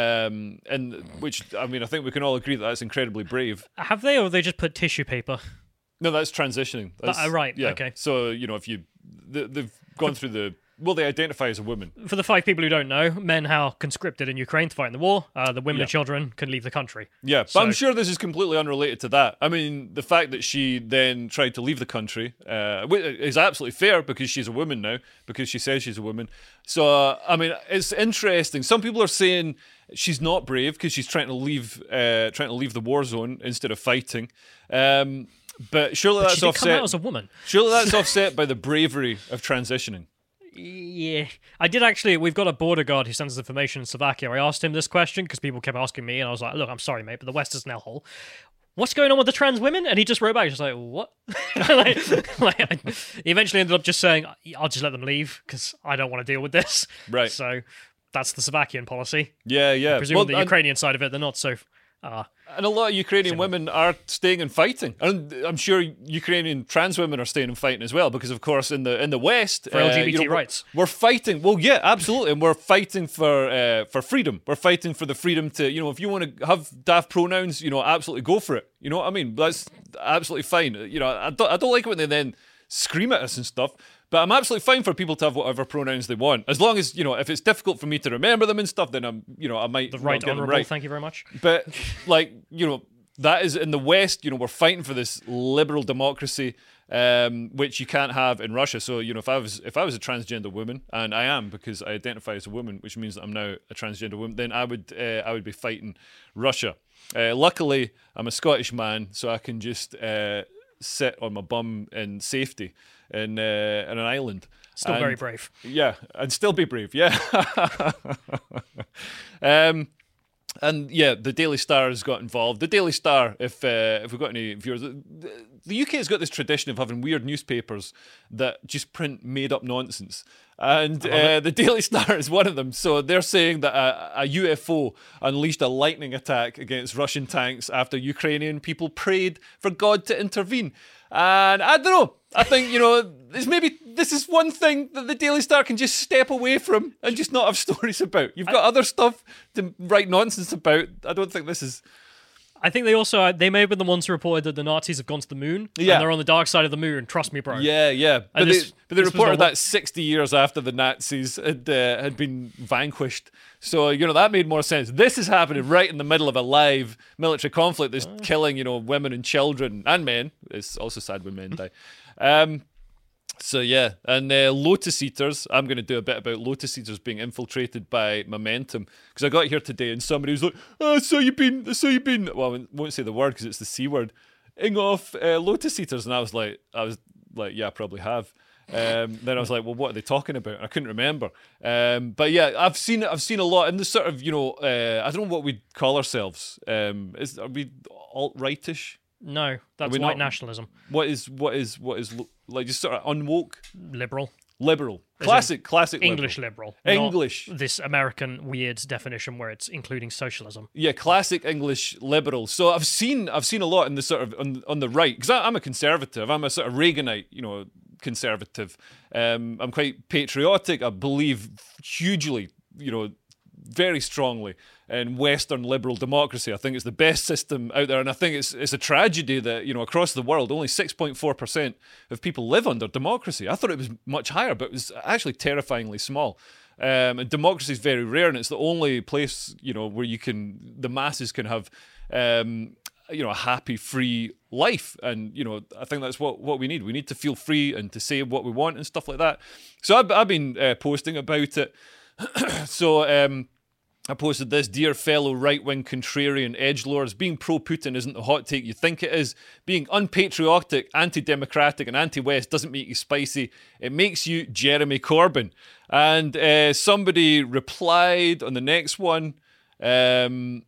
um, and which I mean I think we can all agree that that's incredibly brave. Have they, or have they just put tissue paper? No, that's transitioning. That's, uh, right, Yeah. okay. So you know if you they, they've gone through the well, they identify as a woman. For the five people who don't know, men are conscripted in Ukraine to fight in the war. Uh, the women Yeah. and children can leave the country. Yeah, but So- I'm sure this is completely unrelated to that. I mean, the fact that she then tried to leave the country uh, wi- is absolutely fair because she's a woman now, because she says she's a woman. So, uh, I mean, it's interesting. Some people are saying she's not brave because she's trying to leave, uh, trying to leave the war zone instead of fighting. Um, but surely She that's did come out offset. as a woman. Surely that's offset by the bravery of transitioning. Yeah, I did actually. We've got a border guard who sends us information in Slovakia. I asked him this question because people kept asking me, and I was like, "Look, I'm sorry, mate, but the West is an hellhole. What's going on with the trans women?" And he just wrote back, just like, "What?" like, like, I- he eventually ended up just saying, "I'll just let them leave because I don't want to deal with this." Right. So that's the Slovakian policy. Yeah, yeah. Presuming Well, the and- Ukrainian side of it, they're not so. Uh, And a lot of Ukrainian women are staying and fighting, and I'm sure Ukrainian trans women are staying and fighting as well. Because of course, in the in the West, For L G B T you know, we're- rights. we're fighting. Well, yeah, absolutely, and we're fighting for uh, for freedom. We're fighting for the freedom to, you know, if you want to have daft pronouns, you know, absolutely go for it. You know what I mean? That's absolutely fine. You know, I don't I don't like it when they then scream at us and stuff. But I'm absolutely fine for people to have whatever pronouns they want, as long as you know if it's difficult for me to remember them and stuff. Then I'm, you know, I might the not right get them honourable. right. Thank you very much. But like you know, that is in the West. You know, we're fighting for this liberal democracy, um, which you can't have in Russia. So you know, if I was if I was a transgender woman, and I am because I identify as a woman, which means that I'm now a transgender woman, then I would uh, I would be fighting Russia. Uh, luckily, I'm a Scottish man, so I can just uh, sit on my bum in safety in uh, in an island. Still And- very brave. Yeah, and still be brave. Yeah. um, And yeah, the Daily Star has got involved. The Daily Star, if uh, if we've got any viewers, the, the U K has got this tradition of having weird newspapers that just print made up nonsense. And uh, the Daily Star is one of them. So they're saying that a, a U F O unleashed a lightning attack against Russian tanks after Ukrainian people prayed for God to intervene. And I don't know. I think, you know, this maybe this is one thing that the Daily Star can just step away from and just not have stories about. You've got I, other stuff to write nonsense about. I don't think this is... I think they also, they may have been the ones who reported that the Nazis have gone to the moon. Yeah. And they're on the dark side of the moon. Trust me, bro. Yeah, yeah. But this, they, but they reported not... that sixty years after the Nazis had, uh, had been vanquished. So, you know, that made more sense. This is happening right in the middle of a live military conflict that's oh. killing, you know, women and children and men. It's also sad when men die. Um, so, yeah. And uh, Lotus Eaters, I'm going to do a bit about Lotus Eaters being infiltrated by Momentum. Because I got here today and somebody was like, oh, I saw you been, I saw you been, well, I won't say the word because it's the C word, ing off uh, Lotus Eaters. And I was like, I was like, yeah, I probably have. Um, then I was like, well, what are they talking about? I couldn't remember. Um, but yeah, I've seen I've seen a lot in the sort of, you know, uh, I don't know what we'd call ourselves. Um, is are we alt-rightish? No, that's white not, nationalism. What is what is what is like just sort of unwoke? Liberal. Liberal. Classic, classic English liberal. liberal. English. This American weird definition where it's including socialism. Yeah, classic English liberal. So I've seen I've seen a lot in the sort of on, on the right because I'm a conservative. I'm a sort of Reaganite, you know, conservative. Um, I'm quite patriotic. I believe hugely, you know, very strongly in Western liberal democracy. I think it's the best system out there, and I think it's it's a tragedy that, you know, across the world only six point four percent of people live under democracy. I thought it was much higher, but it was actually terrifyingly small. Um, and democracy is very rare, and it's the only place, you know, where you can the masses can have um, you know, a happy, free life. And, you know, I think that's what, what we need. We need to feel free and to say what we want and stuff like that. So I've, I've been uh, posting about it. so um, I posted this: dear fellow right-wing contrarian edgelords, being pro-Putin isn't the hot take you think it is. Being unpatriotic, anti-democratic and anti-West doesn't make you spicy. It makes you Jeremy Corbyn. And uh, somebody replied on the next one. Um,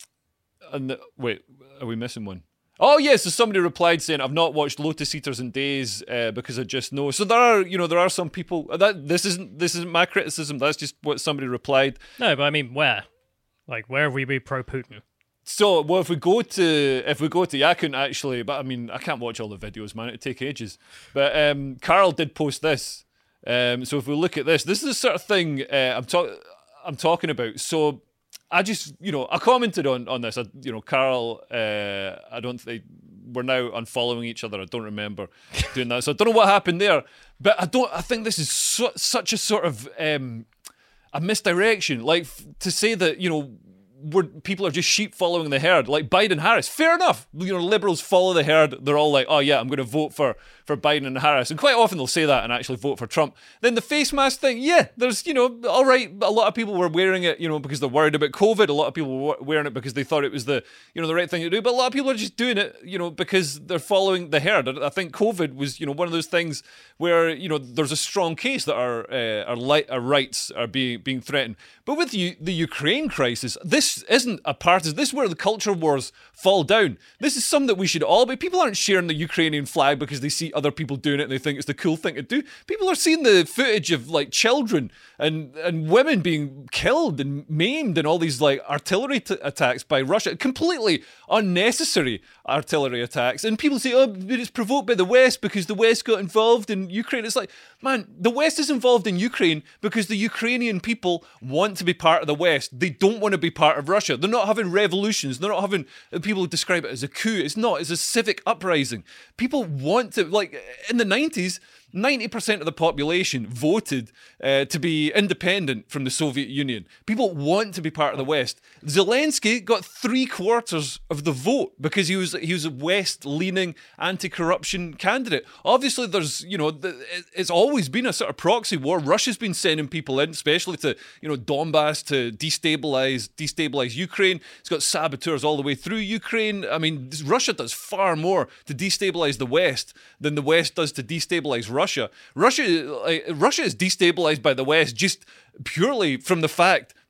and the, wait, are we missing one? Oh yes, so somebody replied saying, "I've not watched Lotus Eaters in days uh, because I just know." So there are, you know, there are some people that this isn't this isn't my criticism. That's just what somebody replied. No, but I mean, where, like, where have we be pro Putin? So, well, if we go to if we go to, yeah, I couldn't actually, but I mean, I can't watch all the videos, man. It'd take ages. But um, Carl did post this. Um, so if we look at this, this is the sort of thing uh, I'm talking I'm talking about. So. I just, you know, I commented on, on this. I, you know, Carl, uh, I don't think we're now unfollowing each other. I don't remember doing that. So I don't know what happened there. But I don't, I think this is so, such a sort of um, a misdirection. Like f- to say that, you know, we're, people are just sheep following the herd. Like Biden Harris, fair enough. You know, liberals follow the herd. They're all like, oh yeah, I'm going to vote for, for Biden and Harris. And quite often they'll say that and actually vote for Trump. Then the face mask thing, yeah, there's, you know, all right, a lot of people were wearing it, you know, because they're worried about COVID. A lot of people were wearing it because they thought it was the, you know, the right thing to do. But a lot of people are just doing it, you know, because they're following the herd. I think COVID was, you know, one of those things where, you know, there's a strong case that our uh, our, li- our rights are being being threatened. But with the, the Ukraine crisis, this isn't a partisan. This is where the culture wars fall down. This is something that we should all be. People aren't sharing the Ukrainian flag because they see other people doing it and they think it's the cool thing to do. People are seeing the footage of like children and, and women being killed and maimed in all these like artillery t- attacks by Russia. Completely unnecessary artillery attacks. And people say, oh, but it's provoked by the West because the West got involved in Ukraine. It's like, man, the West is involved in Ukraine because the Ukrainian people want to be part of the West. They don't want to be part of Russia. They're not having revolutions. They're not having, people describe it as a coup. It's not. It's a civic uprising. People want to, like, in the nineties, ninety percent of the population voted uh, to be independent from the Soviet Union. People want to be part of the West. Zelensky got three quarters of the vote because he was he was a West-leaning anti-corruption candidate. Obviously, there's, you know, it's always been a sort of proxy war. Russia's been sending people in, especially to, you know, Donbass to destabilize destabilize Ukraine. It's got saboteurs all the way through Ukraine. I mean, Russia does far more to destabilize the West than the West does to destabilize Russia. Russia, Russia, like, Russia is destabilized by the West just purely from the fact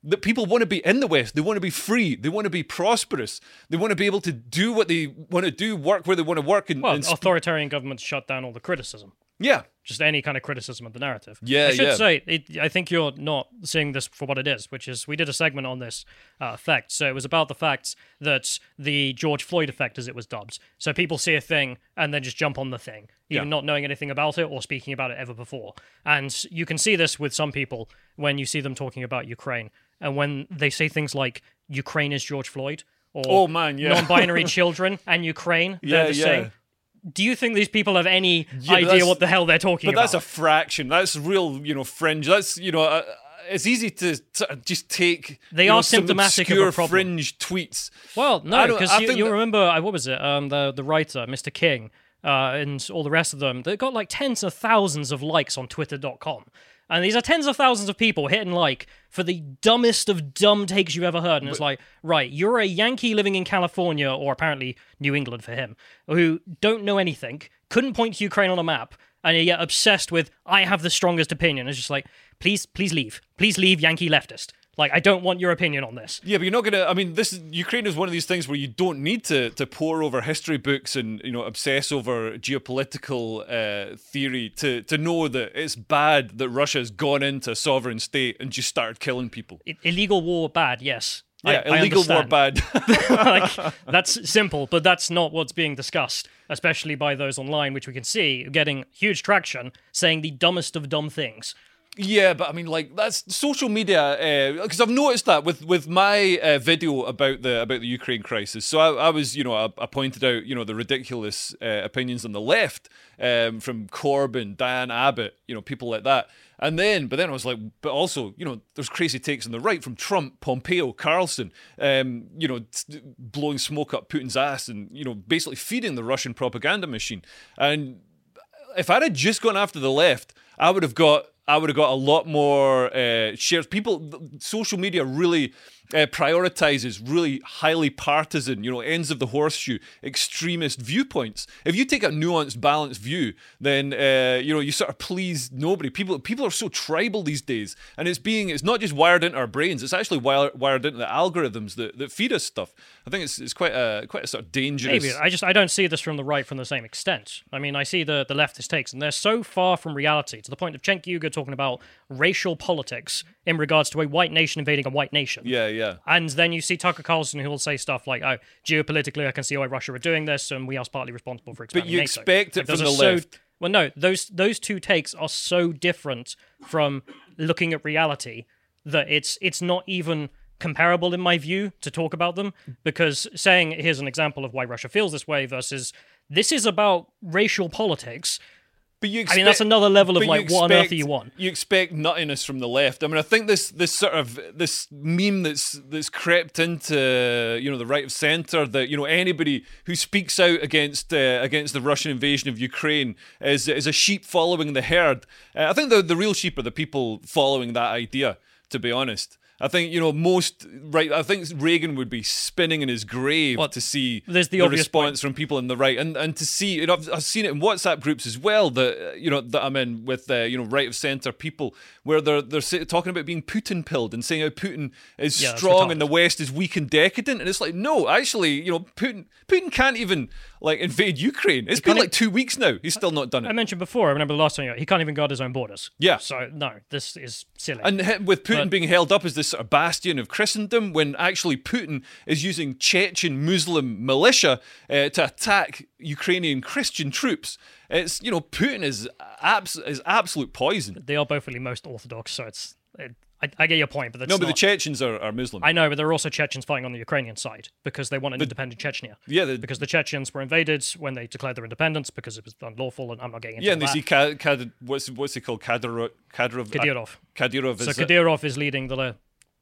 that people want to be in the West. They want to be free. They want to be prosperous. They want to be able to do what they want to do, work where they want to work. And, Well, and sp- authoritarian governments shut down all the criticism. yeah, Just any kind of criticism of the narrative. Yeah, I should yeah. say, it, I think you're not seeing this for what it is, which is we did a segment on this uh, effect. So it was about the fact that the George Floyd effect, as it was dubbed. So people see a thing and then just jump on the thing, even Yeah. not knowing anything about it or speaking about it ever before. And you can see this with some people when you see them talking about Ukraine and when they say things like Ukraine is George Floyd or Oh, man, yeah. non-binary children and Ukraine. Yeah, They're the yeah. same. Do you think these people have any Yeah, but idea that's- what the hell they're talking but about? that's a fraction. That's real, you know, fringe. That's, you know, uh, it's easy to sort of just take. They you know, are some symptomatic of a obscure problem. fringe tweets. Well, I no, don't- because I you, think you that- remember, uh, what was it, um, the, the writer, Mister King, uh, and all the rest of them, they got like tens of thousands of likes on twitter dot com. And these are tens of thousands of people hitting like for the dumbest of dumb takes you've ever heard. And it's like, right, you're a Yankee living in California, or apparently New England for him, who don't know anything, couldn't point to Ukraine on a map, and you're yet obsessed with, I have the strongest opinion. It's just like, please, please leave. Please leave, Yankee leftist. Like, I don't want your opinion on this. Yeah, but you're not gonna. I mean, this is, Ukraine is one of these things where you don't need to to pore over history books and, you know, obsess over geopolitical uh, theory to to know that it's bad that Russia has gone into a sovereign state and just started killing people. I- illegal war, bad, yes. I- Yeah, I illegal war understand. bad. Like, that's simple, but that's not what's being discussed, especially by those online, which we can see getting huge traction, saying the dumbest of dumb things. Yeah, but I mean, like, that's social media. Because I've noticed that with with my uh, video about the about the Ukraine crisis. So I, I was, you know, I, I pointed out, you know, the ridiculous uh, opinions on the left um, from Corbyn, Diane Abbott, you know, people like that. And then, but then I was like, but also, you know, there's crazy takes on the right from Trump, Pompeo, Carlson, um, you know, t- blowing smoke up Putin's ass and, you know, basically feeding the Russian propaganda machine. And if I'd had just gone after the left, I would have got I would have got a lot more uh, shares. People, social media really uh, prioritizes really highly partisan, you know, ends of the horseshoe, extremist viewpoints. If you take a nuanced, balanced view, then uh, you know you sort of please nobody. People, people are so tribal these days, and it's being it's not just wired into our brains; it's actually wired wired into the algorithms that, that feed us stuff. I think it's it's quite a quite a sort of dangerous. Maybe. I just I don't see this from the right from the same extent. I mean, I see the, the leftist takes, and they're so far from reality to the point of Cenk Uygur talking about racial politics in regards to a white nation invading a white nation. Yeah, yeah. And then you see Tucker Carlson who will say stuff like, oh, geopolitically, I can see why Russia are doing this, and we are partly responsible for expanding you NATO. expect it Like, those from are the so- left. Well, no, those those two takes are so different from looking at reality that it's it's not even comparable in my view to talk about them, because saying here's an example of why Russia feels this way versus this is about racial politics. But you I expect, mean, that's another level of but like, you what on earth expect- do you want? You expect nuttiness from the left. I mean, I think this this sort of this meme that's that's crept into, you know, the right of centre, that, you know, anybody who speaks out against uh, against the Russian invasion of Ukraine is is a sheep following the herd. Uh, I think the the real sheep are the people following that idea, to be honest. I think, you know, most right. I think Reagan would be spinning in his grave Well, to see there's the the obvious response from people in the right, and and to see, you know, I've, I've seen it in WhatsApp groups as well that uh, you know that I'm in with uh, you know right of centre people where they're they're sa- talking about being Putin pilled and saying how Putin is Yeah, that's strong retarded. and the West is weak and decadent, and it's like, no, actually, you know, Putin Putin can't even like invade Ukraine. It's been can't like two weeks now. He's still not done I it. mentioned before, I remember the last time he can't even guard his own borders. Yeah. So no, this is silly. And he- with Putin But- being held up as this sort of bastion of Christendom, when actually Putin is using Chechen Muslim militia uh, to attack Ukrainian Christian troops, it's, you know, Putin is abs- is absolute poison. They are both really most orthodox, so it's. It, I, I get your point, but that's No, but not, the Chechens are, are Muslim. I know, but there are also Chechens fighting on the Ukrainian side because they want an independent Chechnya. yeah, the, Because the Chechens were invaded when they declared their independence because it was unlawful, and I'm not getting into yeah, and they that. see Kad, Kad, what's what's he called, Kadyrov, Kadyrov, Kadyrov. Kadyrov So is Kadyrov is leading the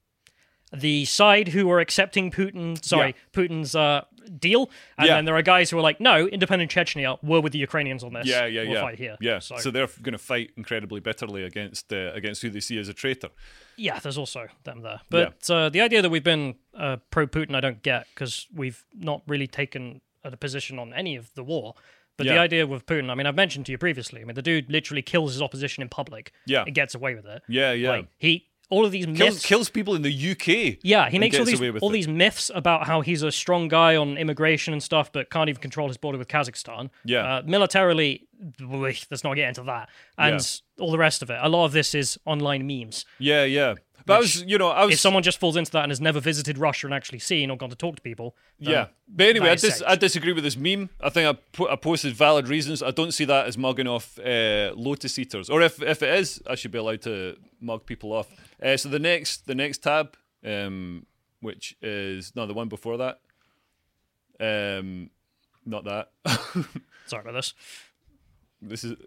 the side who are accepting Putin, sorry, Putin's uh, deal, and Yeah. then there are guys who are like, no, independent Chechnya, we're with the Ukrainians on this. yeah, yeah, we'll yeah, fight here. yeah. So, So, they're going to fight incredibly bitterly against uh, against who they see as a traitor. yeah, there's also them there. But uh, the idea that we've been uh, pro-Putin, I don't get, because we've not really taken a position on any of the war. But the Yeah. idea with Putin, I mean, I've mentioned to you previously, I mean, the dude literally kills his opposition in public Yeah. and gets away with it. Yeah, yeah. Like, he all of these kills, myths. kills people in the U K. Yeah, he and makes all gets these away with all it. these myths about how he's a strong guy on immigration and stuff, but can't even control his border with Kazakhstan. Yeah. Uh, militarily, let's not get into that. And Yeah. all the rest of it. A lot of this is online memes. Yeah, yeah. But I was, you know, I was. If someone just falls into that and has never visited Russia and actually seen or gone to talk to people, then Yeah, but anyway, I, that is dis- safe. I disagree with this meme. I think I, pu- I posted valid reasons. I don't see that as mugging off uh, Lotus Eaters, or if if it is, I should be allowed to mug people off. Uh, so the next the next tab, um, which is no the one before that, um, not that. Sorry about this. This is.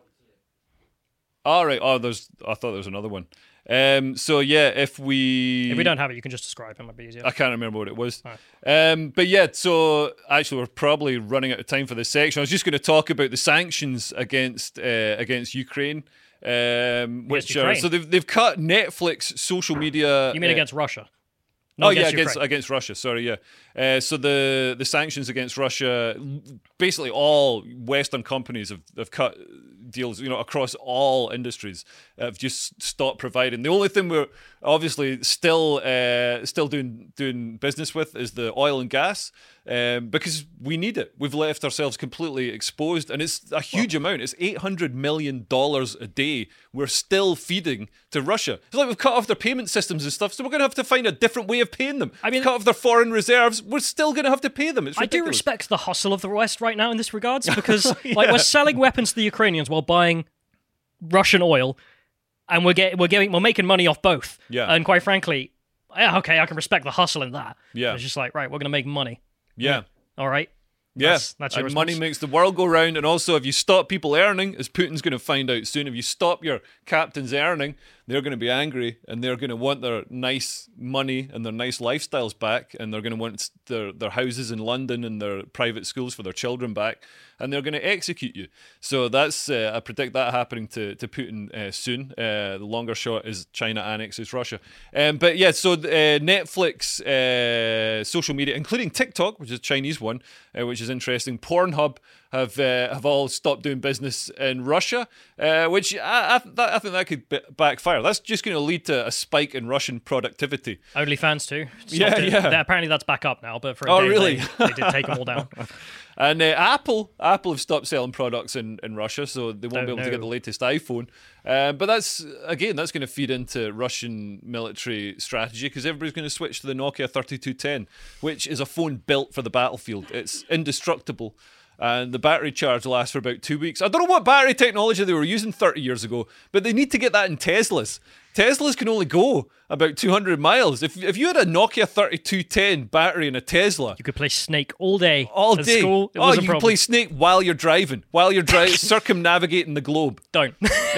All right. Oh, there's. I thought there was another one. Um. So yeah, if we If we don't have it, you can just describe it. It might be easier. I can't remember what it was. Um, but yeah, so actually, we're probably running out of time for this section. I was just going to talk about the sanctions against uh, against Ukraine, um, which are Ukraine? so they've they've cut Netflix, social media. You mean uh, against Russia? Not Oh yeah, against against Ukraine. against Russia. Sorry, yeah. Uh, so the the sanctions against Russia, basically all Western companies have, have cut deals, you know, across all industries, have just stopped providing. The only thing we're obviously still uh, still doing doing business with is the oil and gas, um, because we need it. We've left ourselves completely exposed, and it's a huge amount. It's eight hundred million dollars a day. We're still feeding to Russia. It's like we've cut off their payment systems and stuff, so we're going to have to find a different way of paying them. I mean- cut off their foreign reserves. We're still going to have to pay them. It's I do ridiculous. respect the hustle of the West right now in this regards because like we're selling weapons to the Ukrainians while buying Russian oil, and we're getting we're getting we're making money off both. Yeah. And quite frankly, yeah, okay, I can respect the hustle in that. Yeah. It's just like, right, we're gonna make money. Yeah. All right. Yeah, That's- that's your and money response. makes the world go round. And also, if you stop people earning, as Putin's going to find out soon, if you stop your captains earning, they're going to be angry and they're going to want their nice money and their nice lifestyles back, and they're going to want their their houses in London and their private schools for their children back, and they're going to execute you. So that's uh, I predict that happening to to Putin uh, soon. Uh, the longer shot is China annexes Russia. Um, but yeah, so uh, Netflix, uh, social media, including TikTok, which is a Chinese one, uh, which is interesting. Pornhub have uh, have all stopped doing business in Russia, uh, which I I, th- that, I think that could b- backfire. That's just going to lead to a spike in Russian productivity. OnlyFans too. Stopped Yeah, it. yeah. That- apparently that's back up now, but for a Oh, day really? they, they did take them all down. And uh, Apple, Apple have stopped selling products in, in Russia, so they won't Don't be able to get know. the latest iPhone. Uh, but that's again, that's going to feed into Russian military strategy because everybody's going to switch to the Nokia thirty-two ten, which is a phone built for the battlefield. It's indestructible. And the battery charge lasts for about two weeks. I don't know what battery technology they were using thirty years ago, but they need to get that in Teslas. Teslas can only go about two hundred miles. If if you had a Nokia thirty-two ten battery in a Tesla, You could play Snake all day. all at day, School. It oh, was you a can problem. play Snake while you're driving, while you're driving, circumnavigating the globe. Don't.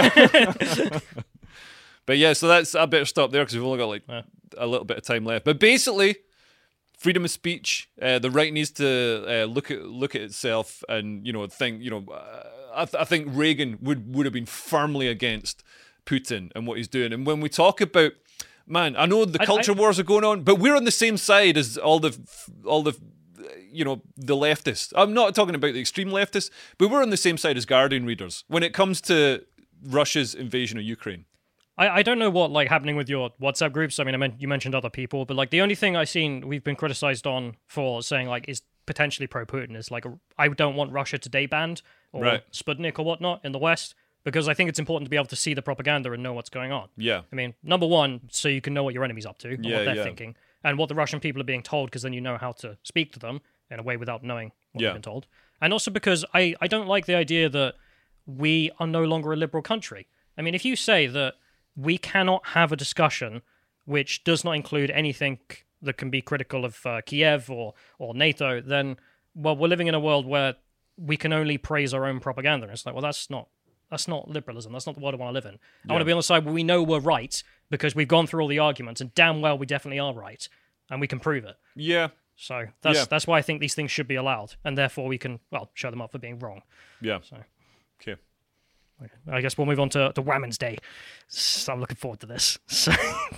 But yeah, so that's I better stop there because we've only got like a little bit of time left. But basically, freedom of speech, uh, the right needs to uh, look at look at itself and you know think you know uh, I, th- I think Reagan would would have been firmly against Putin and what he's doing. And when we talk about man, I know the I- culture I- wars are going on, but we're on the same side as all the all the you know the leftists. I'm not talking about the extreme leftists, but we're on the same side as Guardian readers when it comes to Russia's invasion of Ukraine. I, I don't know what like happening with your WhatsApp groups. I mean, I mean, you mentioned other people, but like the only thing I've seen we've been criticized on for saying like is potentially pro-Putin is like a, I don't want Russia to day banned or Right. Sputnik or whatnot in the West because I think it's important to be able to see the propaganda and know what's going on. Yeah. I mean, number one, so you can know what your enemy's up to and Yeah, what they're yeah. thinking and what the Russian people are being told because then you know how to speak to them in a way without knowing what Yeah. you've been told. And also because I, I don't like the idea that we are no longer a liberal country. I mean, if you say that we cannot have a discussion which does not include anything that can be critical of uh, Kiev or, or NATO, then, well, we're living in a world where we can only praise our own propaganda. And it's like, well, that's not that's not liberalism. That's not the world I want to live in. I want to be on the side where we know we're right because we've gone through all the arguments and damn well we definitely are right and we can prove it. Yeah. So that's Yeah. that's why I think these things should be allowed and therefore we can, well, show them up for being wrong. Yeah. So. Okay. I guess we'll move on to, to Women's Day. So I'm looking forward to this. So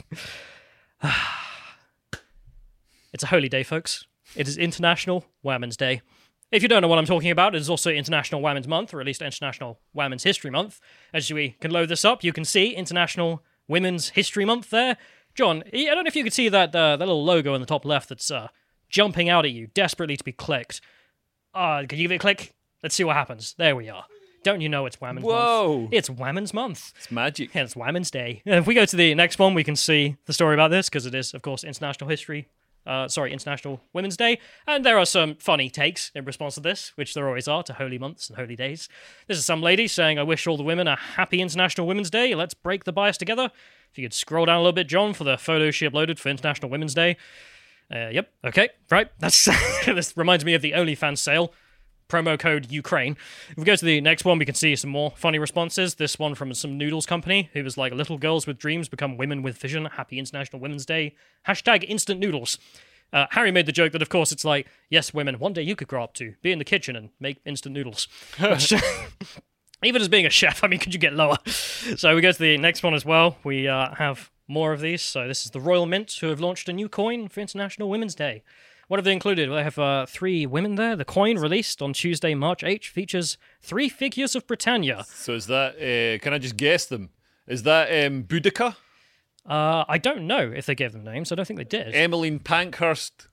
it's a holy day, folks. It is International Women's Day. If you don't know what I'm talking about, it is also International Women's Month, or at least International Women's History Month. As we can load this up, you can see International Women's History Month there. John, I don't know if you could see that uh, that little logo in the top left that's uh, jumping out at you, desperately to be clicked. Uh, could you give it a click? Let's see what happens. There we are. Don't you know it's Women's Whoa. Month? It's Women's Month. It's magic. Yeah, it's Women's Day. And if we go to the next one, we can see the story about this, because it is, of course, International History. Uh, sorry, International Women's Day. And there are some funny takes in response to this, which there always are, to holy months and holy days. This is some lady saying, I wish all the women a happy International Women's Day. Let's break the bias together. If you could scroll down a little bit, John, for the photo she uploaded for International Women's Day. Uh, yep, okay, right. That's This reminds me of the OnlyFans sale. Promo code Ukraine. If we go to the next one, we can see some more funny responses. This one from some noodles company, who was like, little girls with dreams become women with vision. Happy International Women's Day. Hashtag instant noodles. Uh, Harry made the joke that, of course, it's like, yes, women, one day you could grow up to be in the kitchen and make instant noodles. Which, even as being a chef, I mean, could you get lower? So we go to the next one as well. We uh, have more of these. So this is the Royal Mint, who have launched a new coin for International Women's Day. What have they included? Well, they have uh, three women there. The coin, released on Tuesday, March eighth, features three figures of Britannia. So is that, uh, can I just guess them? Is that um, Boudica? Uh, I don't know if they gave them names. I don't think they did. Emmeline Pankhurst?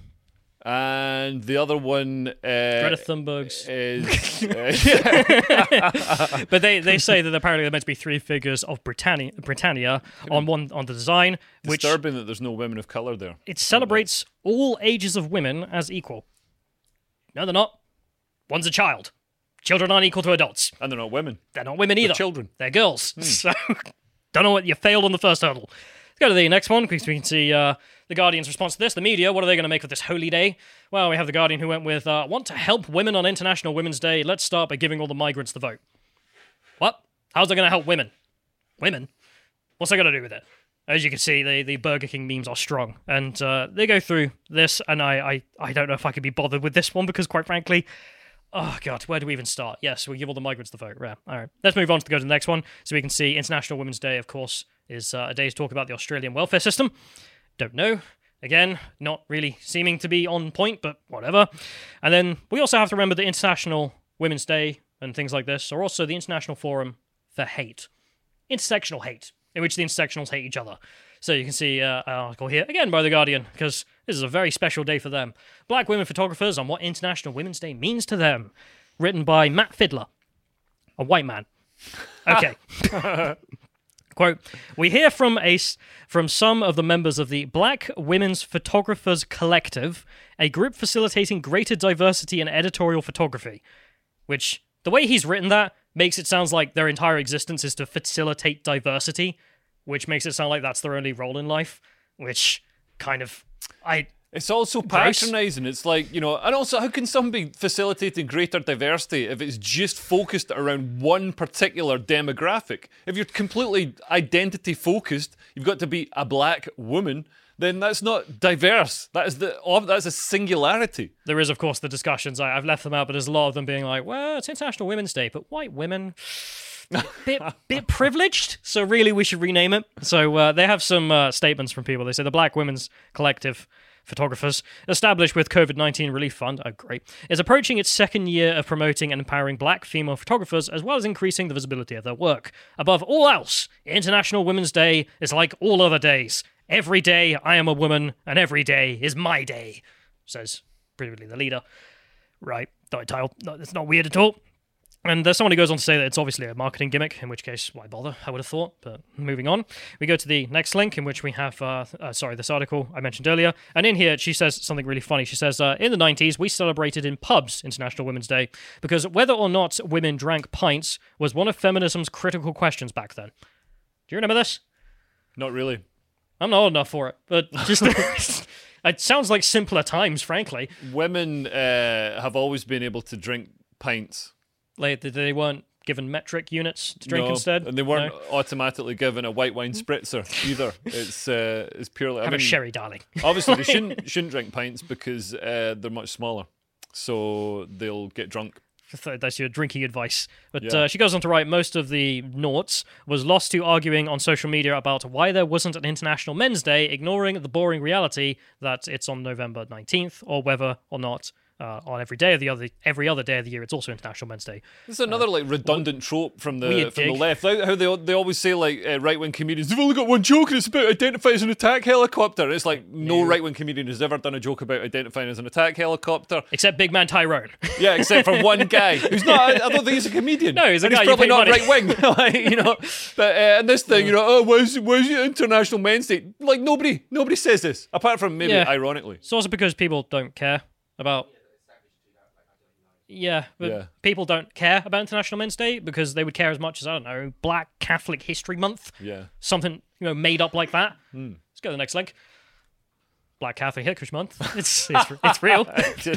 And the other one... Uh, Greta Thunberg's. Is, uh, But they, they say that apparently they're meant to be three figures of Britannia, Britannia on one on the design, which disturbing that there's no women of colour there. it celebrates all ages of women as equal. No, they're not. One's a child. Children aren't equal to adults. And they're not women. They're not women either. children. They're girls. So, don't know what you failed on the first hurdle. Let's go to the next one, because we can see uh, the Guardian's response to this. The media, what are they going to make of this holy day? Well, we have the Guardian who went with, uh, want to help women on International Women's Day. Let's start by giving all the migrants the vote. What? How's that going to help women? Women? What's that going to do with it? As you can see, the, the Burger King memes are strong. And uh, they go through this, and I, I, I don't know if I could be bothered with this one, because quite frankly, oh, God, where do we even start? Yes, we give all the migrants the vote. Yeah, all right. Let's move on to go to the next one. So we can see International Women's Day, of course, is uh, a day to talk about the Australian welfare system. Don't know. Again, not really seeming to be on point, but whatever. And then we also have to remember the International Women's Day and things like this are also the International Forum for Hate. Intersectional hate, in which the intersectionals hate each other. So you can see uh, an article here, again by The Guardian, because this is a very special day for them. Black women photographers on what International Women's Day means to them. Written by Matt Fiddler, a white man. Okay. Quote, we hear from a, from some of the members of the Black Women's Photographers Collective, a group facilitating greater diversity in editorial photography. Which, the way he's written that, makes it sound like their entire existence is to facilitate diversity, which makes it sound like that's their only role in life, which kind of... I. It's also Gross. patronising. It's like, you know, and also, how can someone be facilitating greater diversity if it's just focused around one particular demographic? If you're completely identity focused, you've got to be a black woman, then that's not diverse. That is the oh, that's a singularity. There is, of course, the discussions. I, I've left them out, but there's a lot of them being like, well, it's International Women's Day, but white women... bit bit privileged, so really we should rename it. So uh, they have some uh, statements from people. They say the Black Women's Collective Photographers, established with COVID nineteen Relief Fund, oh great, is approaching its second year of promoting and empowering black female photographers, as well as increasing the visibility of their work. Above all else, International Women's Day is like all other days. Every day I am a woman, and every day is my day, says presumably the leader. Right, title. No, it's not weird at all. And there's someone who goes on to say that it's obviously a marketing gimmick, in which case, why bother? I would have thought. But moving on, we go to the next link, in which we have, uh, uh, sorry, this article I mentioned earlier. And in here, she says something really funny. She says, uh, in the nineties, we celebrated in pubs International Women's Day, because whether or not women drank pints was one of feminism's critical questions back then. Do you remember this? Not really. I'm not old enough for it, but just... It sounds like simpler times, frankly. Women uh, have always been able to drink pints. Like, they weren't given metric units to drink no, instead. and they weren't No. automatically given a white wine spritzer either. It's uh, it's purely. Have I a mean, sherry, darling. obviously, they shouldn't shouldn't drink pints because uh, they're much smaller, so they'll get drunk. That's your drinking advice. But Yeah. uh, she goes on to write, most of the noughts was lost to arguing on social media about why there wasn't an International Men's Day, ignoring the boring reality that it's on November nineteenth, or whether or not uh, on every day of the other every other day of the year. It's also International Men's Day. This is another like redundant trope from the weird from the dig. left. Like how they they always say like uh, right wing comedians, they've only got one joke and it's about identifying as an attack helicopter. It's like no right wing comedian has ever done a joke about identifying as an attack helicopter. Except Big Man Tyrone. Yeah, except for one guy who's not. I, I don't think he's a comedian. No, he's a and guy he's you probably pay not money. right wing. Like, you know, but uh, and this thing, you know, oh, where's where's your International Men's Day? Like nobody nobody says this apart from maybe Yeah. ironically. It's also because people don't care about. Yeah, but Yeah. people don't care about International Men's Day because they would care as much as, I don't know, Black Catholic History Month. Yeah. Something, you know, made up like that. Let's go to the next link. Black Catholic Heritage Month. It's it's, it's real.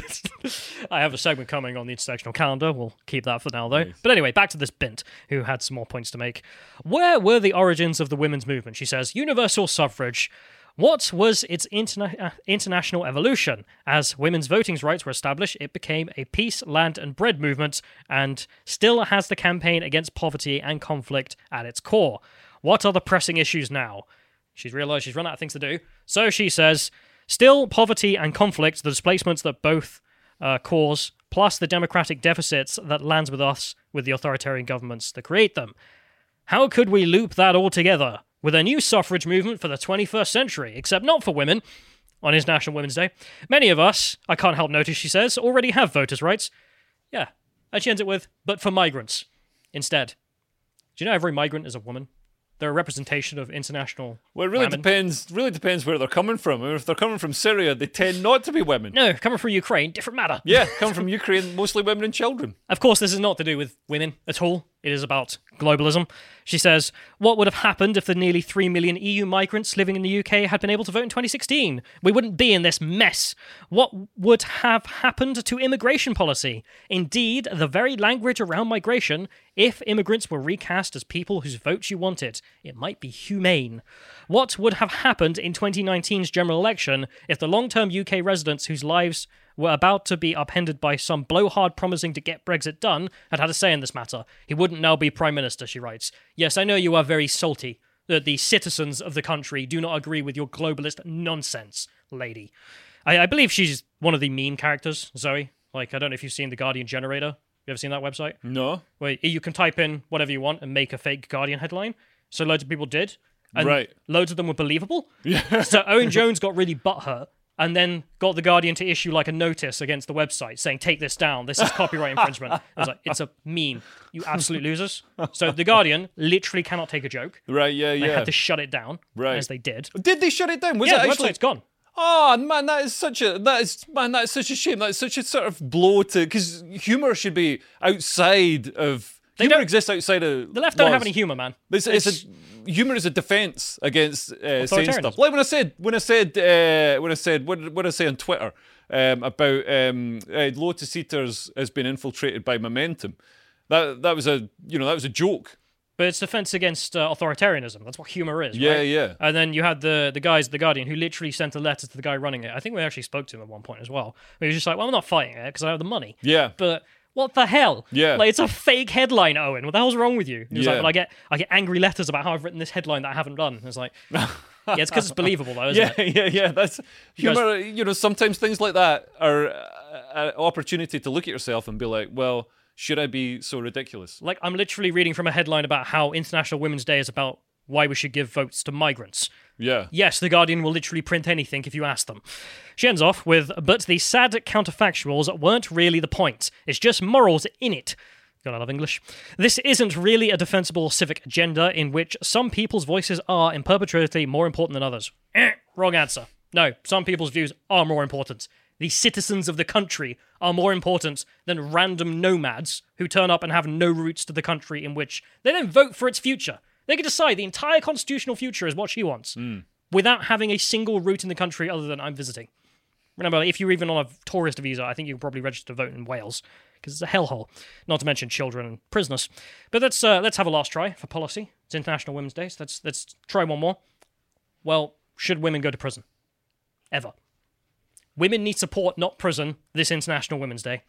I have a segment coming on the intersectional calendar. We'll keep that for now, though. Nice. But anyway, back to this Bint, who had some more points to make. Where were the origins of the women's movement? She says, universal suffrage. What was its interna- uh, international evolution? As women's voting rights were established, it became a peace, land, and bread movement, and still has the campaign against poverty and conflict at its core. What are the pressing issues now? She's realised she's run out of things to do. So she says, still poverty and conflict, the displacements that both uh, cause, plus the democratic deficits that lands with us, with the authoritarian governments that create them. How could we loop that all together with a new suffrage movement for the twenty-first century, except not for women, on International Women's Day? Many of us, I can't help notice, she says, already have voters' rights. Yeah. And she ends it with, but for migrants instead. Do you know every migrant is a woman? They're a representation of international Well, it really women. depends. Really depends where they're coming from. I mean, if they're coming from Syria, they tend not to be women. No, coming from Ukraine, different matter. Yeah, coming from Ukraine, mostly women and children. Of course, this is not to do with women at all. It is about globalism. She says, what would have happened if the nearly three million E U migrants living in the U K had been able to vote in twenty sixteen? We wouldn't be in this mess. What would have happened to immigration policy? Indeed, the very language around migration, if immigrants were recast as people whose votes you wanted, it might be humane. What would have happened in twenty nineteen's general election if the long-term U K residents whose lives were about to be upended by some blowhard promising to get Brexit done had had a say in this matter? He wouldn't now be Prime Minister, she writes. Yes, I know you are very salty that the citizens of the country do not agree with your globalist nonsense, lady. I, I believe she's one of the meme characters, Zoe. Like, I don't know if you've seen the Guardian generator. You ever seen that website? No. Where you can type in whatever you want and make a fake Guardian headline. So loads of people did. And Right. loads of them were believable. Yeah. So Owen Jones got really butthurt and then got the Guardian to issue like a notice against the website saying, take this down. This is copyright infringement. I was like, it's a meme. You absolute losers. So the Guardian literally cannot take a joke. Right, yeah, They yeah. had to shut it down, Right. as they did. Did they shut it down? Was Yeah, it the actually? website's gone. Oh man, that is such a that is man that is such a shame. That is such a sort of blow to because humor should be outside of. Humor don't- exists outside of. The left don't have laws. any humour, man. It's, it's a humor is a defense against uh, saying Authoritarianism. stuff. Like when I said when I said uh, when I said what did, what did I say on Twitter um, about um, uh, Lotus Eaters has been infiltrated by Momentum. That that was a you know that was a joke. But it's defense against uh, authoritarianism. That's what humor is, Yeah, right? yeah. And then you had the the guys at The Guardian who literally sent a letter to the guy running it. I think we actually spoke to him at one point as well. But he was just like, well, I'm not fighting it because I have the money. Yeah. But what the hell? Yeah. Like, it's a fake headline, Owen. What the hell's wrong with you? He was Yeah. like, well, I get, I get angry letters about how I've written this headline that I haven't done. It's like, yeah, it's because it's believable, though, isn't Yeah, it? yeah, yeah. That's guys- humor. You know, sometimes things like that are an opportunity to look at yourself and be like, well, should I be so ridiculous? Like, I'm literally reading from a headline about how International Women's Day is about why we should give votes to migrants. Yeah. Yes, The Guardian will literally print anything if you ask them. She ends off with, but the sad counterfactuals weren't really the point. It's just morals in it. God, I love English. This isn't really a defensible civic agenda in which some people's voices are in perpetuity more important than others. Eh, wrong answer. No, some people's views are more important. The citizens of the country are more important than random nomads who turn up and have no roots to the country in which they then vote for its future. They can decide the entire constitutional future is what she wants without having a single route in the country other than I'm visiting. Remember, if you're even on a tourist visa, I think you can probably register to vote in Wales because it's a hellhole, not to mention children and prisoners. But let's, uh, let's have a last try for policy. It's International Women's Day, so let's, let's try one more. Well, should women go to prison? Ever. Women need support, not prison, this International Women's Day.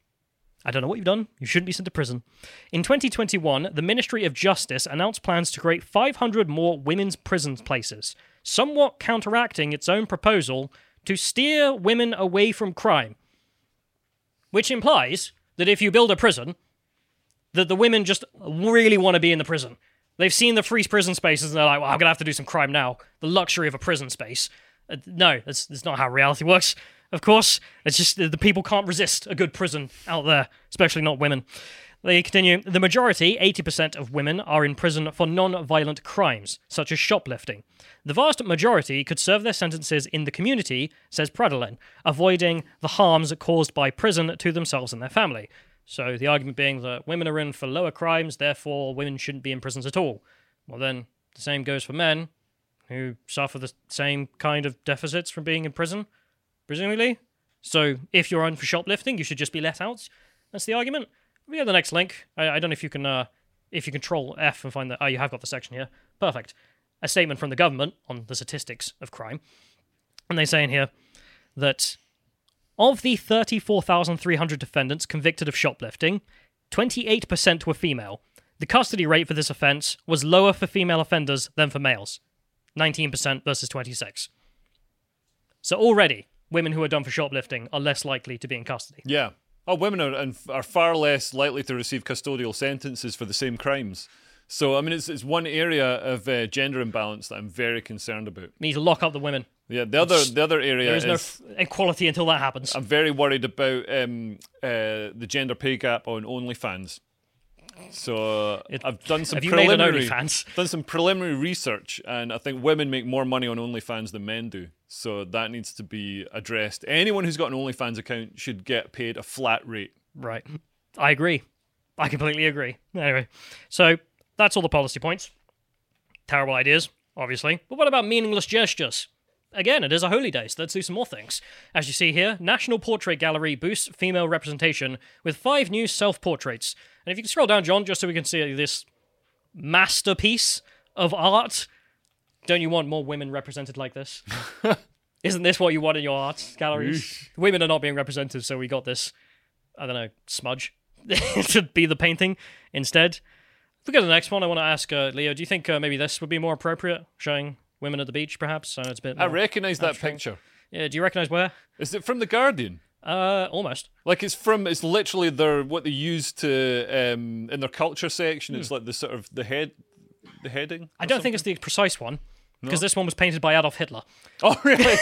I don't know what you've done. You shouldn't be sent to prison. In twenty twenty-one, the Ministry of Justice announced plans to create five hundred more women's prison places, somewhat counteracting its own proposal to steer women away from crime. which implies that if you build a prison, that the women just really want to be in the prison. They've seen the free prison spaces and they're like, well, I'm going to have to do some crime now. The luxury of a prison space. Uh, no, that's, that's not how reality works, of course. It's just the, the people can't resist a good prison out there, especially not women. They continue, the majority, eighty percent of women, are in prison for non-violent crimes, such as shoplifting. The vast majority could serve their sentences in the community, says Pradelen, avoiding the harms caused by prison to themselves and their family. So the argument being that women are in for lower crimes, therefore women shouldn't be in prisons at all. Well then, the same goes for men, who suffer the same kind of deficits from being in prison, presumably. So if you're on for shoplifting, you should just be let out. That's the argument. We have the next link. I, I don't know if you can, uh, if you control F and find that. Oh, you have got the section here. Perfect. A statement from the government on the statistics of crime. And they say in here that of the thirty-four thousand three hundred defendants convicted of shoplifting, twenty-eight percent were female. The custody rate for this offence was lower for female offenders than for males. nineteen percent versus twenty-six. So already, women who are done for shoplifting are less likely to be in custody. Yeah. Oh, women are and are far less likely to receive custodial sentences for the same crimes. So, I mean, it's it's one area of uh, gender imbalance that I'm very concerned about. We need to lock up the women. Yeah, the other the other area There is no is, f- equality until that happens. I'm very worried about um, uh, the gender pay gap on OnlyFans. So uh, It- I've done some have you made an preliminary OnlyFans? done some preliminary research, and I think women make more money on OnlyFans than men do. So that needs to be addressed. Anyone who's got an OnlyFans account should get paid a flat rate. Right. I agree. I completely agree. Anyway, so that's all the policy points. Terrible ideas, obviously. But what about meaningless gestures? Again, it is a holy day, so let's do some more things. As you see here, National Portrait Gallery boosts female representation with five new self-portraits. And if you can scroll down, John, just so we can see this masterpiece of art. Don't you want more women represented like this? Isn't this what you want in your art galleries? Women are not being represented, so we got this, I don't know, smudge to be the painting instead. If we go to the next one, I want to ask uh, Leo, do you think uh, maybe this would be more appropriate, showing women at the beach, perhaps? I know it's a bit I more recognise that abstract. picture. Yeah, do you recognise where? Is it from The Guardian? Uh, almost. Like it's from, it's literally their what they use to um, in their culture section. It's Hmm. like the sort of the head, the heading. I don't think it's the precise one, because this one was painted by Adolf Hitler. Oh really?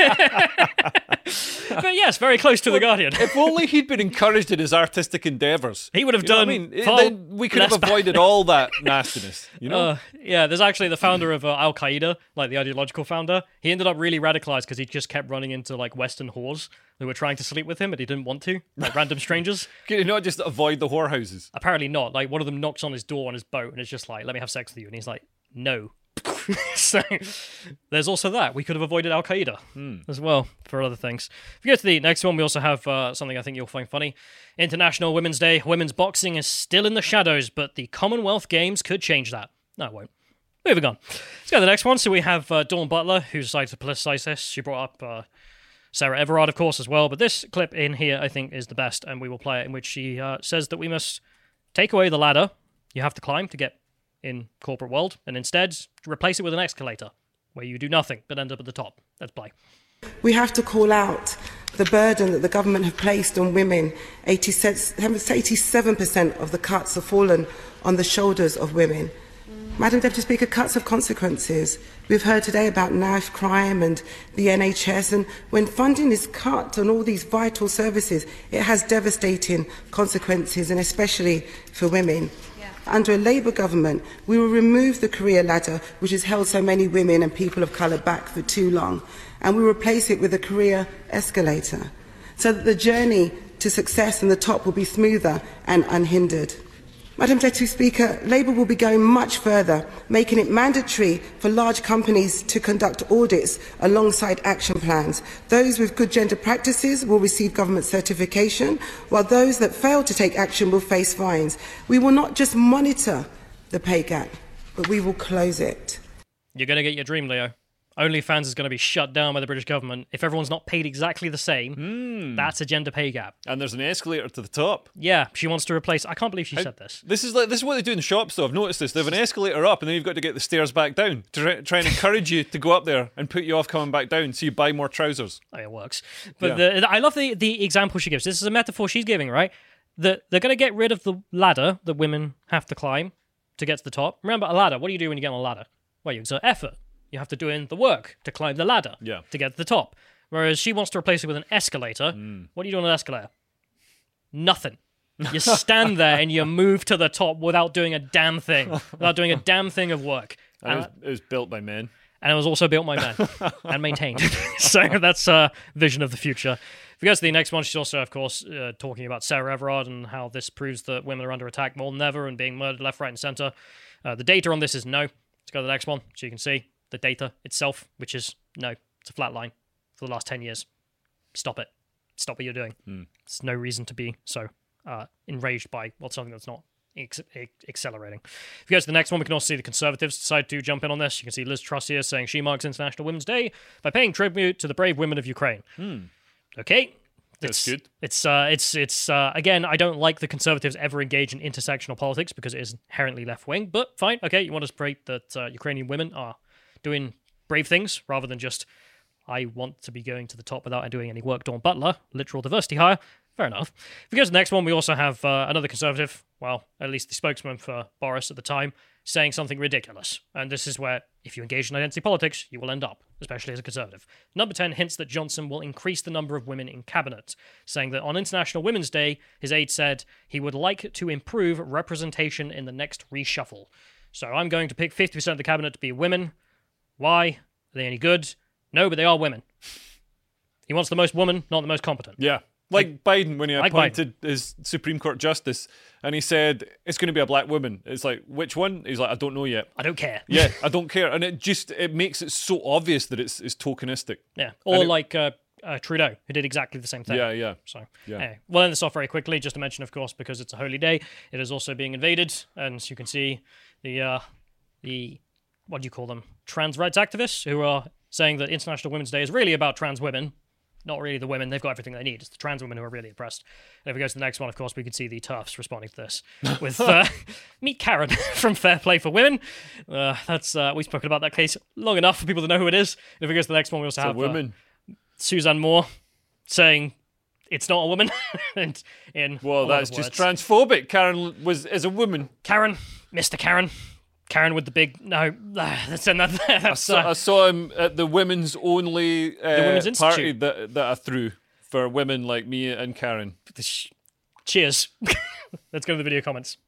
But yes, very close to The Guardian. If only he'd been encouraged in his artistic endeavours. He would have You know what done I mean, far then we could have less bad. avoided all that nastiness. You know. Uh, yeah, there's actually the founder of uh, Al Qaeda, like the ideological founder. He ended up really radicalized because he just kept running into like Western whores who were trying to sleep with him, but he didn't want to, like random strangers. Can you not just avoid the whorehouses? Apparently not. Like one of them knocks on his door on his boat, and it's just like, "Let me have sex with you," and he's like, "No." So there's also that. We could have avoided Al Qaeda Hmm. as well for other things. If you go to the next one, we also have uh, something I think you'll find funny. International Women's Day. Women's boxing is still in the shadows, but the Commonwealth Games could change that. No, it won't. Moving on. Let's go to the next one. So we have uh, Dawn Butler, who decided to politicize this. She brought up uh, Sarah Everard, of course, as well. But this clip in here, I think, is the best, and we will play it, in which she uh, says that we must take away the ladder you have to climb to get in corporate world, and instead replace it with an escalator, where you do nothing but end up at the top. Let's play. We have to call out the burden that the government have placed on women. eighty-seven percent of the cuts have fallen on the shoulders of women. Madam Deputy Speaker, cuts have consequences. We've heard today about knife crime and the N H S, and when funding is cut on all these vital services, it has devastating consequences, and especially for women. Under a Labour government, we will remove the career ladder, which has held so many women and people of colour back for too long, and we will replace it with a career escalator, so that the journey to success and the top will be smoother and unhindered. Madam Deputy Speaker, Labour will be going much further, making it mandatory for large companies to conduct audits alongside action plans. Those with good gender practices will receive government certification, while those that fail to take action will face fines. We will not just monitor the pay gap, but we will close it. You're going to get your dream, Leo. OnlyFans is going to be shut down by the British government if everyone's not paid exactly the same. Mm. That's a gender pay gap. And there's an escalator to the top. Yeah, she wants to replace. I can't believe she How, said this. This is like this is what they do in the shops, though. I've noticed this. They have an escalator up, and then you've got to get the stairs back down to try, try and encourage you to go up there and put you off coming back down, so you buy more trousers. Oh, it works. But Yeah. the, I love the the example she gives. This is a metaphor she's giving, right? That they're going to get rid of the ladder that women have to climb to get to the top. Remember, a ladder. What do you do when you get on a ladder? Well, you exert effort. You have to do in the work to climb the ladder Yeah. to get to the top. Whereas she wants to replace it with an escalator. Mm. What do you do on an escalator? Nothing. You stand there and you move to the top without doing a damn thing, without doing a damn thing of work. And it, And, was, it was built by men. and it was also built by men and maintained. So that's a vision of the future. If we go to the next one, she's also, of course, uh, talking about Sarah Everard and how this proves that women are under attack more than ever and being murdered left, right, and centre. Uh, the data on this is no. Let's go to the next one so you can see the data itself, which is no. It's a flat line for the last ten years. Stop it. Stop what you're doing. Mm. There's no reason to be so uh, enraged by well, something that's not ex- ex- accelerating. If you go to the next one, we can also see the Conservatives decide to jump in on this. You can see Liz Truss here saying she marks International Women's Day by paying tribute to the brave women of Ukraine. Hmm. Okay. That's It's, good. It's uh, it's it's uh, again. I don't like the Conservatives ever engage in intersectional politics because it is inherently left wing. But fine, okay. You want to spread that uh, Ukrainian women are doing brave things rather than just I want to be going to the top without doing any work. Dawn Butler, literal diversity hire. Fair enough. If we go to the next one, we also have uh, another Conservative. Well, at least the spokesman for Boris at the time saying something ridiculous. And this is where, if you engage in identity politics, you will end up, especially as a Conservative. Number ten hints that Johnson will increase the number of women in cabinet, saying that on International Women's Day, his aide said he would like to improve representation in the next reshuffle. So I'm going to pick fifty percent of the cabinet to be women. Why? Are they any good? No, but they are women. He wants the most woman, not the most competent. Yeah. Like Biden when he like appointed his Supreme Court justice, and he said it's going to be a black woman. It's like, which one? He's like, I don't know yet. I don't care. Yeah, I don't care, and it just it makes it so obvious that it's it's tokenistic. Yeah. Or it- like uh, uh, Trudeau, who did exactly the same thing. Yeah, yeah. So, Yeah. anyway, we'll end this off very quickly, just to mention, of course, because it's a holy day, it is also being invaded, and as you can see, the, uh, the what do you call them, trans rights activists, who are saying that International Women's Day is really about trans women, not really the women, they've got everything they need, it's the trans women who are really oppressed. And if we go to the next one, of course, we can see the TERFs responding to this, with, uh, meet Karen from Fair Play for Women. Uh, that's, uh, we've spoken about that case long enough for people to know who it is. And if we go to the next one, we also It's a have... Uh, woman. Suzanne Moore saying it's not a woman. and in Well, a lot that's of just words. transphobic. Karen was is a woman. Karen, Mister Karen, Karen with the big no. That's that. I That's saw, I uh, saw him at the women's only uh, Women's party Institute. that that I threw for women like me and Karen. the sh- cheers. Let's go to the video comments.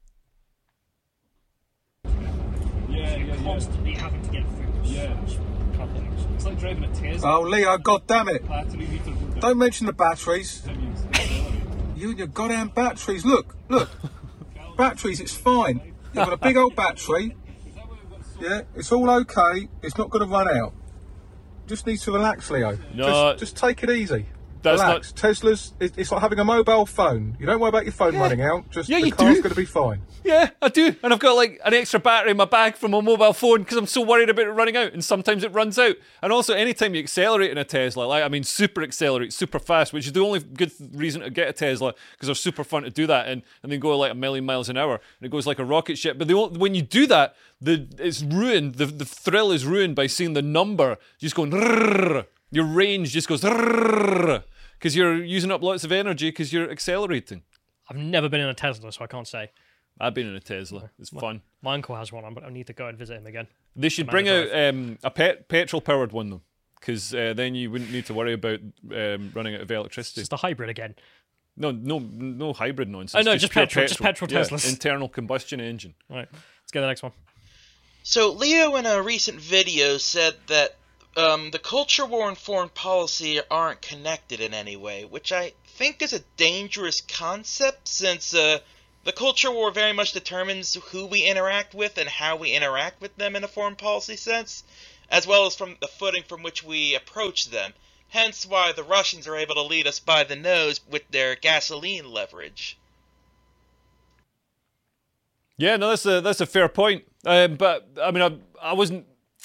Yeah, yeah, Constantly having to get food. Yeah. It's like driving a Tesla. Oh, Leo, God damn it. Battery meter will Don't mention the batteries. You and your goddamn batteries. Look, look. Batteries, it's fine. You've got a big old battery. Yeah, it's all okay. It's not going to run out. Just need to relax, Leo. No. Just, just take it easy. That's relax. Tesla's, it- it's like having a mobile phone. You don't worry about your phone running out. Just Yeah, the you car's do. going to be fine. Yeah, I do. And I've got like an extra battery in my bag from my mobile phone because I'm so worried about it running out. And sometimes it runs out. And also, anytime you accelerate in a Tesla, like, I mean, super accelerate, super fast, which is the only good reason to get a Tesla because they're super fun to do that and, and then go like a million miles an hour. And it goes like a rocket ship. But the, only- when you do that, the it's ruined. The, the thrill is ruined by seeing the number just going, rrrr. Your range just goes, because you're using up lots of energy because you're accelerating. I've never been in a Tesla, so I can't say. I've been in a Tesla. It's fun. My uncle has one, but I need to go and visit him again. They should Commander bring out Drive. um, a pet petrol-powered one, though, because uh, then you wouldn't need to worry about um, running out of electricity. Just a hybrid again. No, no, no hybrid nonsense. Oh, no, just pure petrol, just petrol Yeah, Teslas. internal combustion engine. All right, let's go to the next one. So Leo in a recent video said that um, the culture war and foreign policy aren't connected in any way, which I think is a dangerous concept since uh, the culture war very much determines who we interact with and how we interact with them in a foreign policy sense, as well as from the footing from which we approach them. Hence why the Russians are able to lead us by the nose with their gasoline leverage. Yeah, no, that's a that's a fair point. Um, but I mean, I, I wasn't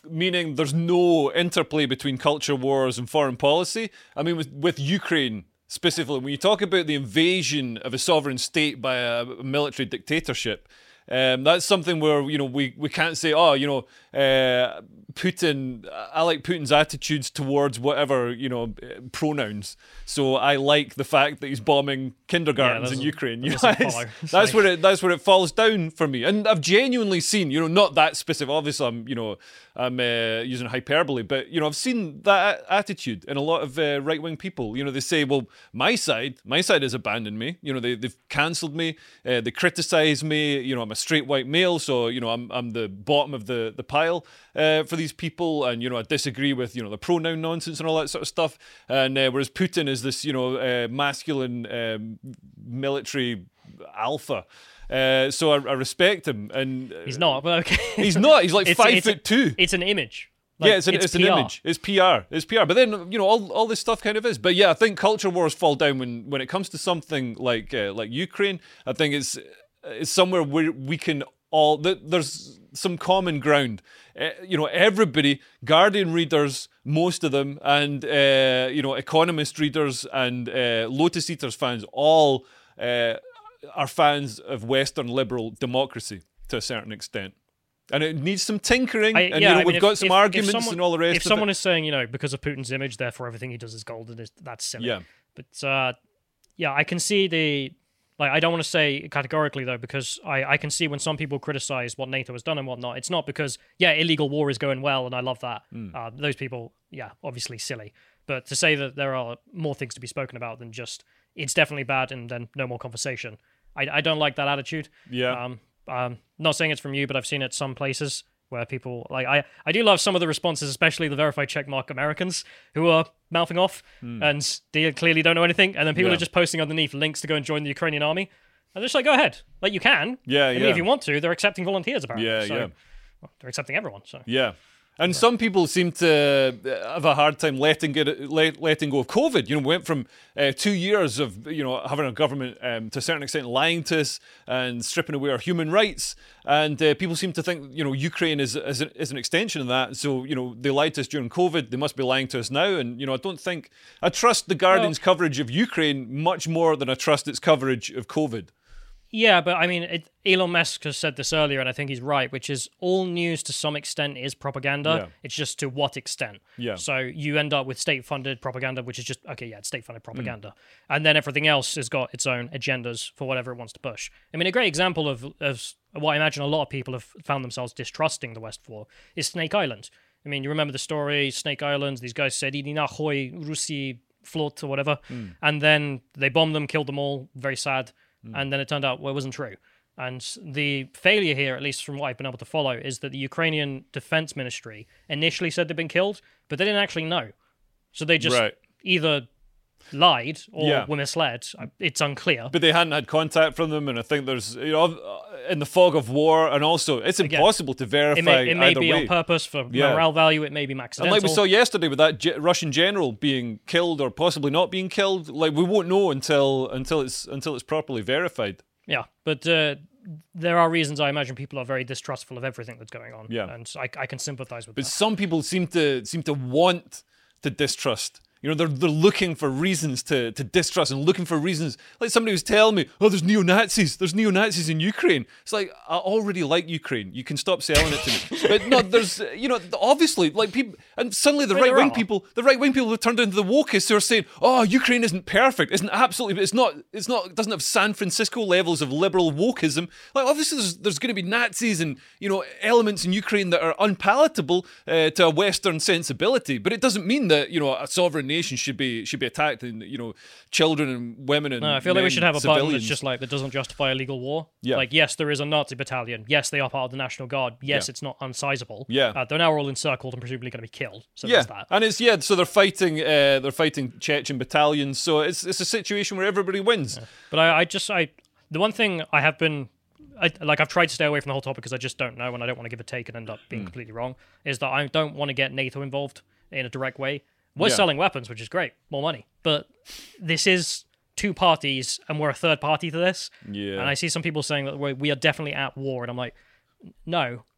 meaning there's no interplay between culture wars and foreign policy. I mean, with, with Ukraine specifically, when you talk about the invasion of a sovereign state by a military dictatorship, um, that's something where, you know, we, we can't say, oh, you know, uh, Putin, I like Putin's attitudes towards whatever, you know, pronouns. So I like the fact that he's bombing kindergartens Yeah, in Ukraine. You know, doesn't it's- follow. It's that's like- where it that's where it falls down for me. And I've genuinely seen, you know, not that specific. Obviously, I'm, you know, I'm uh, using hyperbole, but you know, I've seen that a- attitude in a lot of uh, right wing people. You know, they say, well, my side, my side has abandoned me. You know, they they've cancelled me. Uh, they criticise me. You know, I'm a straight white male, so you know, I'm I'm the bottom of the the pile uh, for these people, and you know, I disagree with you know the pronoun nonsense and all that sort of stuff. And uh, whereas Putin is this, you know, uh, masculine um, military alpha. Uh, so I, I respect him, and uh, He's not, but okay. he's not. He's like It's- five it's a- foot two. It's an image. Like, yeah, it's an, it's, an P R. image. It's P R. It's P R. But then you know all, all this stuff kind of is. But yeah, I think culture wars fall down when, when it comes to something like uh, like Ukraine. I think it's it's somewhere where we can all th- there's some common ground. Uh, you know, everybody, Guardian readers, most of them, and uh, you know, Economist readers and uh, Lotus Eaters fans, all uh, are fans of Western liberal democracy to a certain extent. And it needs some tinkering, I- and yeah, you know, I we've mean, got if- some if- arguments if someone, and all the rest If of someone it. is saying, you know, because of Putin's image, therefore everything he does is golden, is that's silly. Yeah. But uh, yeah, I can see the like. I don't want to say categorically though, because I I can see when some people criticize what NATO has done and whatnot. It's not because yeah, illegal war is going well, and I love that. Hmm. Uh, those people, yeah, obviously silly. But to say that there are more things to be spoken about than just it's definitely bad and then no more conversation. I I don't like that attitude. Yeah. Um. Um. Not saying it's from you, but I've seen it some places where people like I, I do love some of the responses, especially the verified checkmark Americans who are mouthing off and they clearly don't know anything, and then people Hmm. Yeah. are just posting underneath links to go and join the Ukrainian army. And they're just like, go ahead, like you can. Yeah, I mean, yeah. if you want to, they're accepting volunteers apparently. Yeah, so, yeah. well, they're accepting everyone. So Yeah. And some people seem to have a hard time letting get let, letting go of COVID. You know, we went from uh, two years of you know having a government um, to a certain extent lying to us and stripping away our human rights, and uh, people seem to think you know Ukraine is is, a, is an extension of that. So you know they lied to us during COVID. They must be lying to us now. And you know I don't think I trust the Guardian's coverage of Ukraine much more than I trust its coverage of COVID. yeah, but I mean, it, Elon Musk has said this earlier, and I think he's right, which is all news to some extent is propaganda. Yeah. It's just to what extent. Yeah. So you end up with state-funded propaganda, which is just okay. Yeah, it's state-funded Mm. propaganda, and then everything else has got its own agendas for whatever it wants to push. I mean, a great example of of what I imagine a lot of people have found themselves distrusting the West for is Snake Island. I mean, you remember the story, Snake Island. These guys said "Idi nahoy Rusi float" or whatever, Mm. and then they bombed them, killed them all. Very sad. Mm. And then it turned out well, it wasn't true. And the failure here, at least from what I've been able to follow, is that the Ukrainian Defense Ministry initially said they'd been killed, but they didn't actually know. So they just Right. either lied or Yeah. were misled. It's unclear. But they hadn't had contact from them, and I think there's you know in the fog of war, and also it's impossible to verify It may, it may either be way. on purpose for Yeah. morale value. It may be And accidental. like we saw yesterday with that ge- Russian general being killed or possibly not being killed, like we won't know until until it's until it's properly verified. Yeah, but uh, there are reasons I imagine people are very distrustful of everything that's going on. Yeah. And I, I can sympathize with But that. some people seem to seem to want to distrust. You know, they're they're looking for reasons to, to distrust and looking for reasons. Like somebody was telling me, oh, there's neo-Nazis. There's neo-Nazis in Ukraine. It's like, I already like Ukraine. You can stop selling it to me. But no, there's, you know, obviously, like people, and suddenly the Well, there right-wing are. people, the right-wing people have turned into the wokeists who are saying, oh, Ukraine isn't perfect. Isn't absolutely, it's not, it's not, it doesn't have San Francisco levels of liberal wokeism. Like obviously there's, there's going to be Nazis and, you know, elements in Ukraine that are unpalatable uh, to a Western sensibility. But it doesn't mean that, you know, a sovereign nation should be, should be attacked and, you know, children and women and No, I feel like we men, should have a button that's civilians. just like that doesn't justify illegal war. Yeah. Like, yes, there is a Nazi battalion. Yes, they are part of the National Guard. Yes, Yeah. it's not unsizable. Yeah. Uh, they're now all encircled and presumably going to be killed. So Yeah, there's that. and it's yeah. So they're fighting. Uh, they're fighting Chechen battalions. So it's it's a situation where everybody wins. But I, I just, I, the one thing I have been, I, like, I've tried to stay away from the whole topic because I just don't know and I don't want to give a take and end up being Hmm. completely wrong, is that I don't want to get NATO involved in a direct way. We're Yeah. selling weapons, which is great, more money. But this is two parties and we're a third party to this. Yeah. And I see some people saying that we we are definitely at war. And I'm like, no,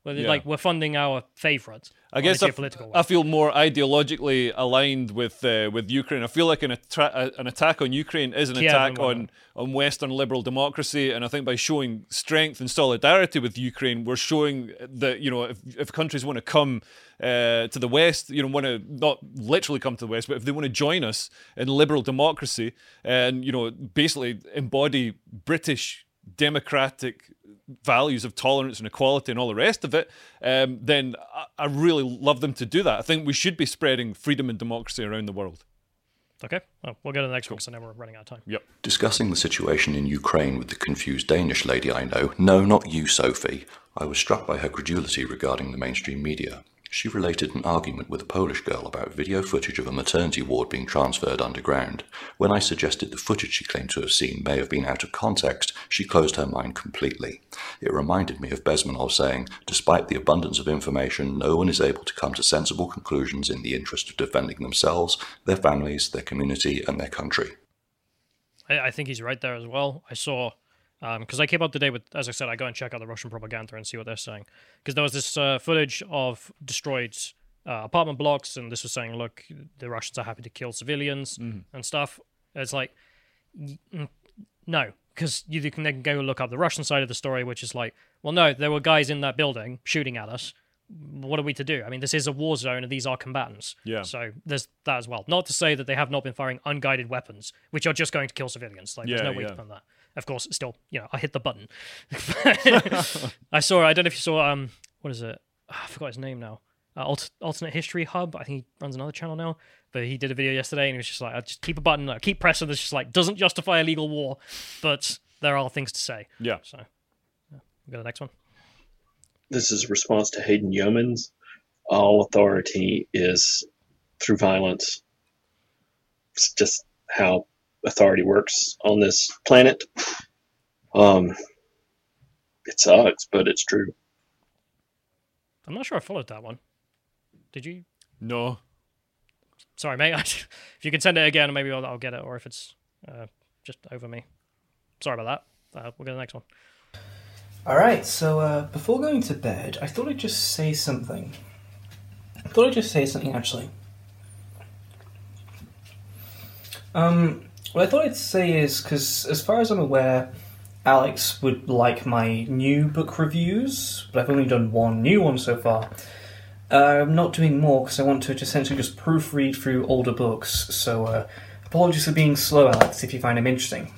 Well, Yeah. Like we're funding our favourites. I guess I, f- political I feel more ideologically aligned with uh, with Ukraine. I feel like an, attra- an attack on Ukraine is an Kiev attack and on, on Western liberal democracy, and I think by showing strength and solidarity with Ukraine, we're showing that, you know, if, if countries want to come uh, to the West, you know, want to not literally come to the West, but if they want to join us in liberal democracy and, you know, basically embody British democratic values of tolerance and equality and all the rest of it, um, then I, I really love them to do that. I think we should be spreading freedom and democracy around the world. Okay, well, we'll go to the next one because I know we're running out of time. Yep. Discussing the situation in Ukraine with the confused Danish lady I know, no, not you, Sophie, I was struck by her credulity regarding the mainstream media. She related an argument with a Polish girl about video footage of a maternity ward being transferred underground. When I suggested the footage she claimed to have seen may have been out of context, she closed her mind completely. It reminded me of Bezmenov saying, despite the abundance of information, no one is able to come to sensible conclusions in the interest of defending themselves, their families, their community, and their country. I, I think he's right there as well. I saw, because um, I came up today with, as I said, I go and check out the Russian propaganda and see what they're saying. Because there was this uh, footage of destroyed uh, apartment blocks, and this was saying, look, the Russians are happy to kill civilians Mm-hmm. and stuff. It's like, y- n- no, because you can then go look up the Russian side of the story, which is like, well, no, there were guys in that building shooting at us. What are we to do? I mean, this is a war zone, and these are combatants. Yeah. So there's that as well. Not to say that they have not been firing unguided weapons, which are just going to kill civilians. Like, Yeah, there's no way yeah. to put that. Of course, still, you know, I hit the button. I saw. I don't know if you saw. Um, what is it? Oh, I forgot his name now. Uh, Alt- Alternate History Hub. I think he runs another channel now. But he did a video yesterday, and he was just like, I just keep a button, I keep pressing. This just like doesn't justify illegal war, but there are things to say. Yeah. So, yeah. We'll go to the next one. This is a response to Hayden Yeomans. All authority is through violence. It's just how authority works on this planet. Um, it sucks, but it's true. I'm not sure I followed that one. Did you? No. Sorry, mate. If you can send it again, maybe I'll, I'll get it, or if it's uh, just over me. Sorry about that. Uh, we'll go to the next one. Alright, so uh, before going to bed, I thought I'd just say something. I thought I'd just say something, actually. Um, what I thought I'd say is, because as far as I'm aware, Alex would like my new book reviews, but I've only done one new one so far. Uh, I'm not doing more because I want to essentially just proofread through older books, so uh, apologies for being slow, Alex, if you find them interesting.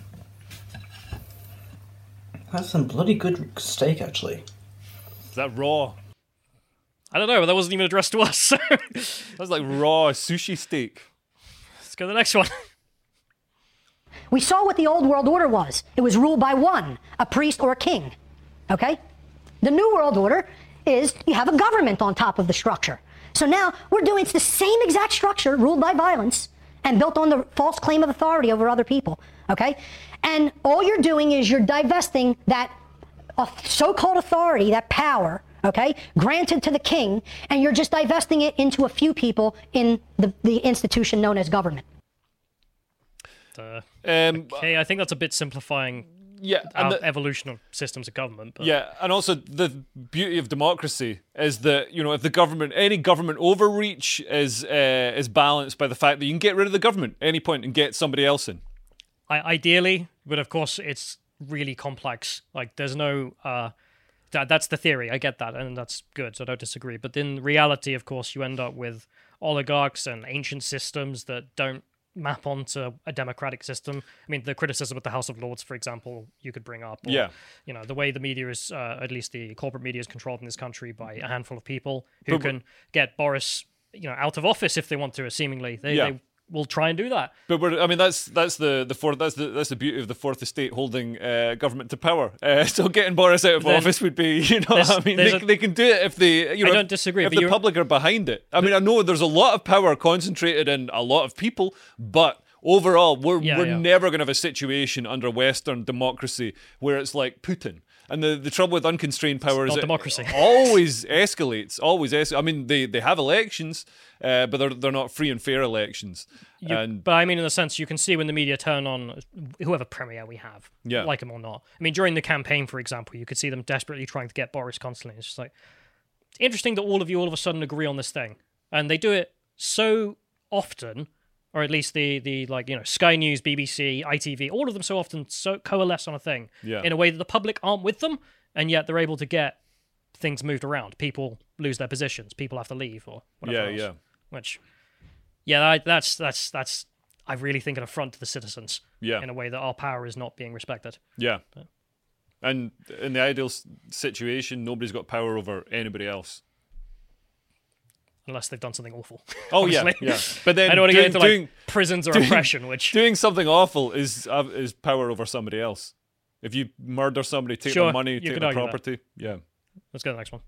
That's some bloody good steak, actually. Is that raw? I don't know, but that wasn't even addressed to us. So That was like raw sushi steak. let's go to the next one. We saw what the old world order was. It was ruled by one, a priest or a king. Okay? The new world order is you have a government on top of the structure. So now we're doing the same exact structure ruled by violence and built on the false claim of authority over other people. Okay? And all you're doing is you're divesting that uh, so-called authority, that power, okay, granted to the king, and you're just divesting it into a few people in the, the institution known as government. Uh, Um, okay, I think that's a bit simplifying yeah, and our the- evolution of systems of government. But Yeah, and also the beauty of democracy is that, you know, if the government, any government overreach is uh, is balanced by the fact that you can get rid of the government at any point and get somebody else in. I, ideally, but of course it's really complex. Like there's no uh, that that's the theory. I get that, and that's good. So I don't disagree. But in reality, of course, you end up with oligarchs and ancient systems that don't map onto a democratic system. I mean, the criticism of the House of Lords, for example, you could bring up. Or, Yeah. You know, the way the media is, uh, at least the corporate media is controlled in this country by a handful of people who But- can get Boris, you know, out of office if they want to. Seemingly, they, Yeah. they will try and do that. But we're, I mean, that's that's the the fourth that's the that's the beauty of the fourth estate holding uh, government to power. Uh, so getting Boris out of Then office would be, you know, there's- I mean, there's they, a- they can do it if they, you know, I don't disagree, if but the you're- public are behind it. I mean, I know there's a lot of power concentrated in a lot of people, but overall, we're Yeah, we're yeah. never going to have a situation under Western democracy where it's like Putin. And the, the trouble with unconstrained power It's is not it democracy. always escalates, always escalates. I mean, they, they have elections, uh, but they're they're not free and fair elections. You, and but I mean, in the sense, you can see when the media turn on whoever premier we have, Yeah. like him or not. I mean, during the campaign, for example, you could see them desperately trying to get Boris constantly. It's just like, it's interesting that all of you all of a sudden agree on this thing. And they do it so often, or at least the, the like, you know, Sky News, B B C, I T V, all of them so often so coalesce on a thing Yeah. in a way that the public aren't with them, and yet they're able to get things moved around. People lose their positions. People have to leave or whatever Yeah, else. yeah. Which... Yeah, I, that's that's that's. I really think an affront to the citizens. Yeah. In a way that our power is not being respected. Yeah. And in the ideal s- situation, nobody's got power over anybody else. Unless they've done something awful. Oh yeah, Honestly. yeah. But then I don't want to doing, get into doing, like prisons or doing- oppression, which doing something awful is uh, is power over somebody else. If you murder somebody, take Sure, their money, you take could their argue that. property. Yeah. Let's go to the next one.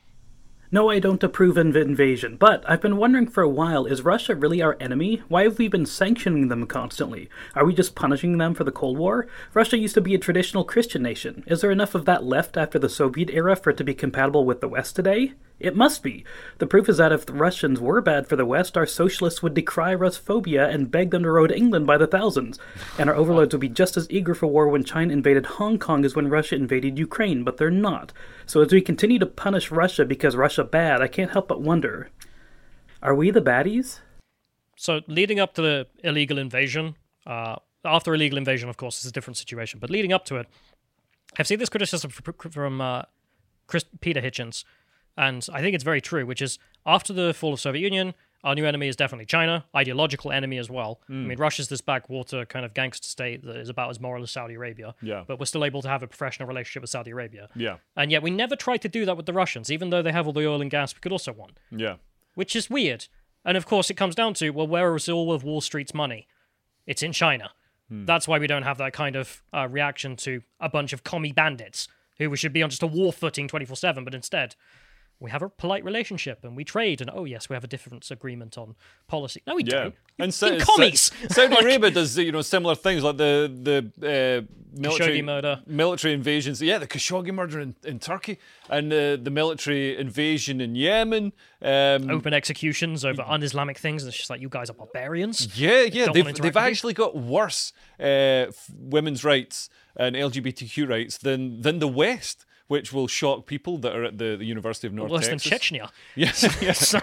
No, I don't approve of invasion, but I've been wondering for a while, is Russia really our enemy? Why have we been sanctioning them constantly? Are we just punishing them for the Cold War? Russia used to be a traditional Christian nation. Is there enough of that left after the Soviet era for it to be compatible with the West today? It must be. The proof is that if the Russians were bad for the West, our socialists would decry Russophobia and beg them to road England by the thousands. And our overlords would be just as eager for war when China invaded Hong Kong as when Russia invaded Ukraine, but they're not. So as we continue to punish Russia because Russia bad, I can't help but wonder, are we the baddies? So leading up to the illegal invasion, uh, after illegal invasion, of course, is a different situation. But leading up to it, I've seen this criticism from, from uh, Chris, Peter Hitchens, and I think it's very true, which is after the fall of the Soviet Union, our new enemy is definitely China, ideological enemy as well. Mm. I mean, Russia's this backwater kind of gangster state that is about as moral as Saudi Arabia, Yeah. but we're still able to have a professional relationship with Saudi Arabia. Yeah. And yet we never tried to do that with the Russians, even though they have all the oil and gas we could also want. Yeah. Which is weird. And of course, it comes down to, well, where is all of Wall Street's money? It's in China. Hmm. That's why we don't have that kind of uh, reaction to a bunch of commie bandits who we should be on just a war footing twenty-four seven, but instead we have a polite relationship and we trade, and oh yes, we have a difference agreement on policy. No, we Yeah. don't. And You're Sa- commies. Sa- Saudi Like- Arabia does you know similar things like the the uh, military Khashoggi murder. military invasions. Yeah, the Khashoggi murder in, in Turkey and uh, the military invasion in Yemen. Um, Open executions over un-Islamic things. And it's just like, you guys are barbarians. Yeah, yeah, Don't they've, wanna interact they've with you. actually got worse uh, f- women's rights and L G B T Q rights than than the West, which will shock people that are at the, the University of North Worse Texas. than Chechnya. Yes, yeah. So,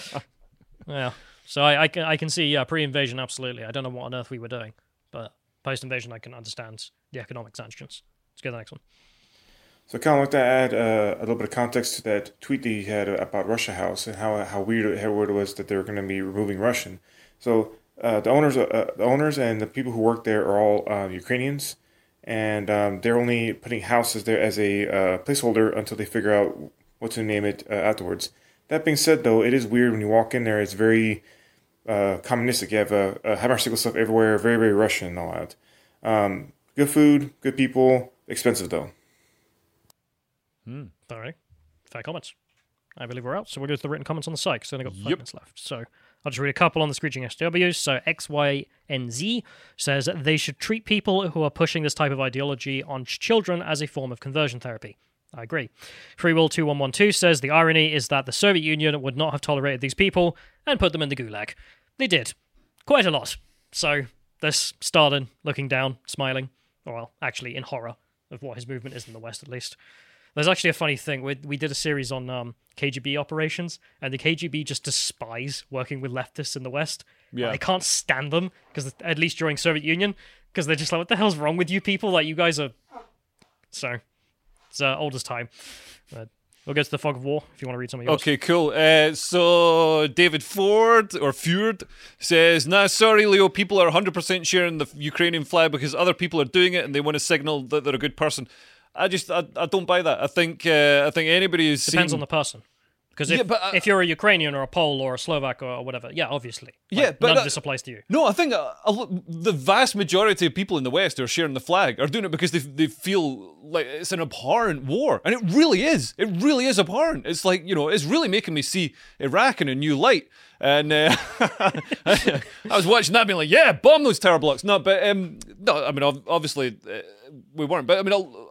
yeah. So I, I can I can see yeah, pre-invasion absolutely. I don't know what on earth we were doing, but post-invasion I can understand the economic sanctions. Let's go to the next one. So, Colin, I'd like to add uh, a little bit of context to that tweet that he had about Russia House and how how weird, how weird it was that they were going to be removing Russian. So, uh, the owners, uh, the owners, and the people who work there are all uh, Ukrainians, and um, they're only putting houses there as a uh, placeholder until they figure out what to name it uh, afterwards. That being said, though, it is weird when you walk in there. It's very uh, communistic. You have uh, uh, Hammer-Stickle stuff everywhere, very, very Russian and all that. Um, good food, good people, expensive though. Hmm. All right. Fair comments. I believe we're out, so we'll go to the written comments on the site, because we've only got five Yep. minutes left. So I'll just read a couple on the Screeching S J Ws. So X Y N Z says they should treat people who are pushing this type of ideology on ch- children as a form of conversion therapy. I agree. Free Will two one one two says the irony is that the Soviet Union would not have tolerated these people and put them in the gulag. They did. Quite a lot. So there's Stalin looking down, smiling, or well, actually in horror of what his movement is in the West at least. There's actually a funny thing. We, we did a series on um, K G B operations, and the K G B just despise working with leftists in the West. Yeah. They can't stand them, because at least during Soviet Union, because they're just like, what the hell's wrong with you people? Like, you guys are... So, it's uh, old as time. But we'll go to the Fog of War, if you want to read some of yours. Okay, cool. Uh, so David Ford, or Fjord, says, nah, sorry, Leo, people are one hundred percent sharing the Ukrainian flag because other people are doing it and they want to signal that they're a good person. I just, I, I don't buy that. I think uh, I think anybody who's Depends seen... on the person. Because if, Yeah, but, uh, if you're a Ukrainian or a Pole or a Slovak or whatever, yeah, obviously. Like, Yeah, but none uh, of this applies to you. No, I think uh, a lo- the vast majority of people in the West who are sharing the flag are doing it because they they feel like it's an abhorrent war, and it really is. It really is abhorrent. It's like, you know, it's really making me see Iraq in a new light. And uh, I was watching that, being like, yeah, bomb those tower blocks. No, but um, no, I mean, ob- obviously uh, we weren't. But I mean,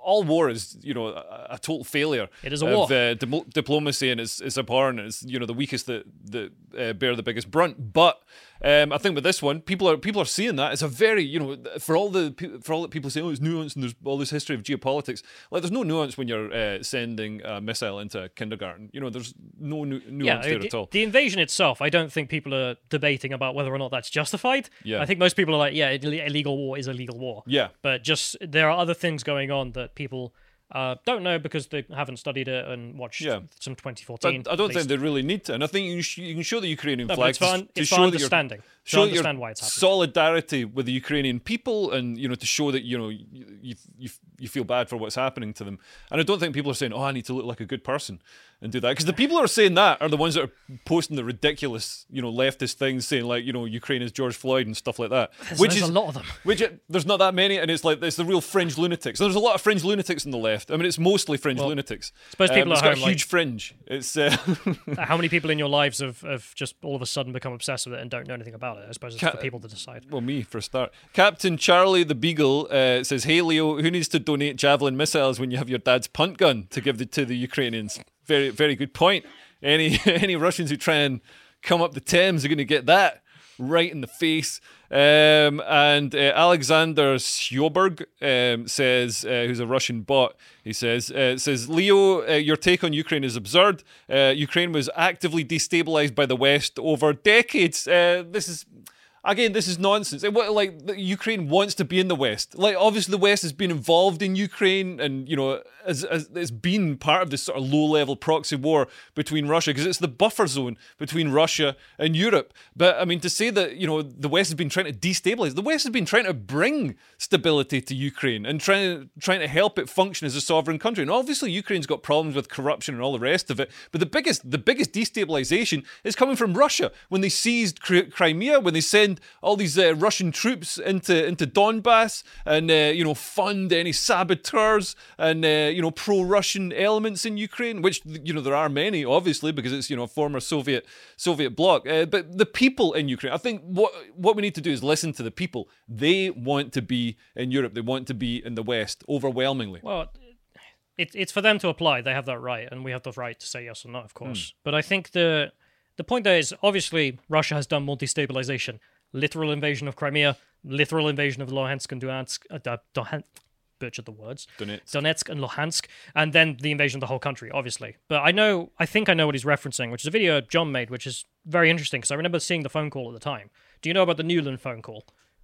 all war is, you know, a, a total failure. It is a of, war. Uh, di- diplomacy, and it's, it's abhorrent, and it's, you know, the weakest that, that uh, bear the biggest brunt. But um, I think with this one, people are people are seeing that. It's a very, you know, for all the for all the people say, oh, it's nuanced and there's all this history of geopolitics. Like, there's no nuance when you're uh, sending a missile into a kindergarten. You know, there's no nu- nuance yeah, there the, at all. The invasion itself, I don't think people are debating about whether or not that's justified. Yeah. I think most people are like, yeah, Ill- illegal war is illegal war. Yeah. But just there are other things going on that people uh, don't know because they haven't studied it and watched Yeah. some twenty fourteen. But I don't at think least. they really need to. And I think you, sh- you can show the Ukrainian No, but flags it's for, to, un- to it's for show that understanding. you're, To show that understand your why it's happening. solidarity with the Ukrainian people, and you know, to show that you know you, you you you feel bad for what's happening to them. And I don't think people are saying, "Oh, I need to look like a good person and do that," because the people who are saying that are the ones that are posting the ridiculous, you know, leftist things, saying like, you know, Ukraine is George Floyd and stuff like that. There's, which there's is a lot of them. Which it, there's not that many, and it's like it's the real fringe lunatics. There's a lot of fringe lunatics on the left. I mean, it's mostly fringe Well, lunatics. suppose people it's at got home, a huge like- fringe. It's uh, How many people in your lives have, have just all of a sudden become obsessed with it and don't know anything about it? I suppose it's Ca- for people to decide. Well, me for a start. Captain Charlie the Beagle uh, says, "Hey Leo, who needs to donate javelin missiles when you have your dad's punt gun to give the, to the Ukrainians?" Very, very good point. Any any Russians who try and come up the Thames are going to get that right in the face. Um, and uh, Alexander Sjoberg um, says, uh, who's a Russian bot, he says, uh, says Leo, uh, your take on Ukraine is absurd. Uh, Ukraine was actively destabilized by the West over decades. Uh, this is. Again, this is nonsense. It, what, like, the, Ukraine wants to be in the West. Like, obviously, the West has been involved in Ukraine, and you know, as, as it's been part of this sort of low-level proxy war between Russia, because it's the buffer zone between Russia and Europe. But I mean, to say that you know the West has been trying to destabilize, the West has been trying to bring stability to Ukraine and trying trying to help it function as a sovereign country. And obviously, Ukraine's got problems with corruption and all the rest of it. But the biggest the biggest destabilization is coming from Russia when they seized Cri- Crimea, when they send all these uh, Russian troops into into Donbass and uh, you know fund any saboteurs and uh, you know pro-Russian elements in Ukraine, which you know there are many, obviously, because it's you know a former Soviet Soviet bloc. Uh, but the people in Ukraine, I think what what we need to do is listen to the people. They want to be in Europe. They want to be in the West overwhelmingly. Well, it, it's for them to apply. They have that right, and we have the right to say yes or no, of course. But I think the the point there is, obviously, Russia has done more destabilization. Literal invasion of Crimea, literal invasion of Luhansk and Donetsk, uh, Donetsk, butchered the words, Donetsk. Donetsk and Luhansk, and then the invasion of the whole country, obviously. But I know, I think I know what he's referencing, which is a video John made, which is very interesting, because I remember seeing the phone call at the time. Do you know about the Newland phone call?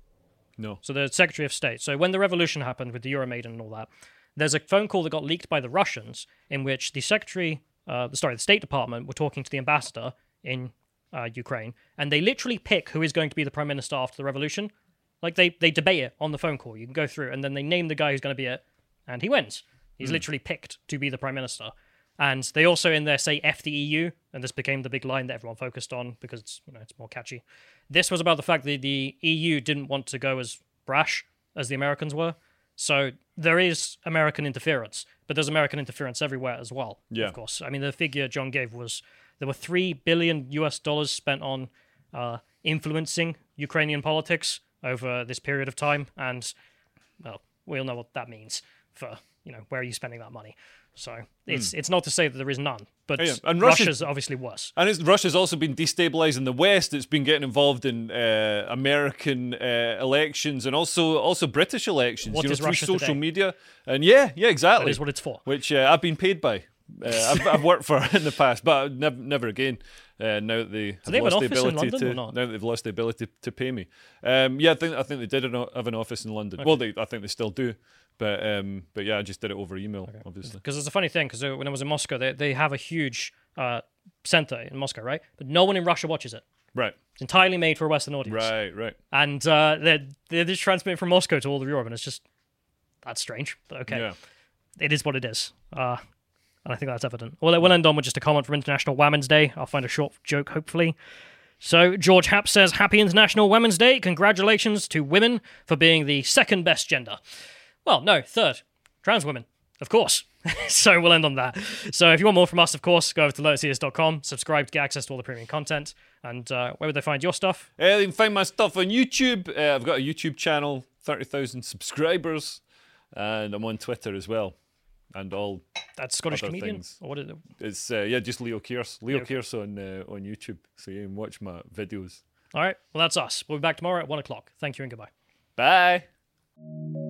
No. So the Secretary of State. So when the revolution happened with the Euromaidan and all that, there's a phone call that got leaked by the Russians in which the Secretary, uh, sorry, the State Department were talking to the ambassador in uh, Ukraine, and they literally pick who is going to be the prime minister after the revolution. Like, they, they debate it on the phone call. You can go through, and then they name the guy who's going to be it, and he wins. He's Mm. literally picked to be the prime minister. And they also in there say F the E U, and this became the big line that everyone focused on because it's, you know, it's more catchy. This was about the fact that the E U didn't want to go as brash as the Americans were. So there is American interference, but there's American interference everywhere as well, Yeah. of course. I mean, the figure John gave was there were three billion U S dollars spent on uh, influencing Ukrainian politics over this period of time. And, well, we all know what that means for, you know, where are you spending that money? So it's Mm. it's not to say that there is none, but Oh, yeah. And Russia's, Russia's- obviously worse. And it's, Russia's also been destabilizing the West. It's been getting involved in uh, American uh, elections and also also British elections. What you know, is through Russia social today? media. And yeah, yeah, exactly. That is what it's for. Which uh, I've been paid by. Uh, I've, I've worked for in the past, but never, never again. Uh, now that they have they have lost an the office in ability London to, or not? now that they've lost the ability to pay me. Um, yeah, I think I think they did have an office in London. Okay. Well, they I think they still do, but um, but yeah, I just did it over email, obviously. Because it's a funny thing, because when I was in Moscow, they, they have a huge uh, center in Moscow, right? But no one in Russia watches it. Right. It's entirely made for a Western audience. Right, right. And uh, they're, they're just transmitting from Moscow to all of Europe, and it's just, that's strange, but okay. Yeah. It is what it is. Uh, and I think that's evident. Well, we'll end on with just a comment from International Women's Day. I'll find a short joke, hopefully. So, George Happ says, Happy International Women's Day. Congratulations to women for being the second best gender. Well, no, third. Trans women, of course. So we'll end on that. So if you want more from us, of course, go over to lotus ears dot com, subscribe to get access to all the premium content. And uh, where would they find your stuff? Uh, you can find my stuff on YouTube. Uh, I've got a YouTube channel, thirty thousand subscribers. and I'm on Twitter as well, and all. That's Scottish other comedian. things. Or what is it? It's uh, yeah, just Leo Kearse. Leo Leo- Kearse on uh, on YouTube, so you can watch my videos. All right. Well, that's us. We'll be back tomorrow at one o'clock. Thank you and goodbye. Bye.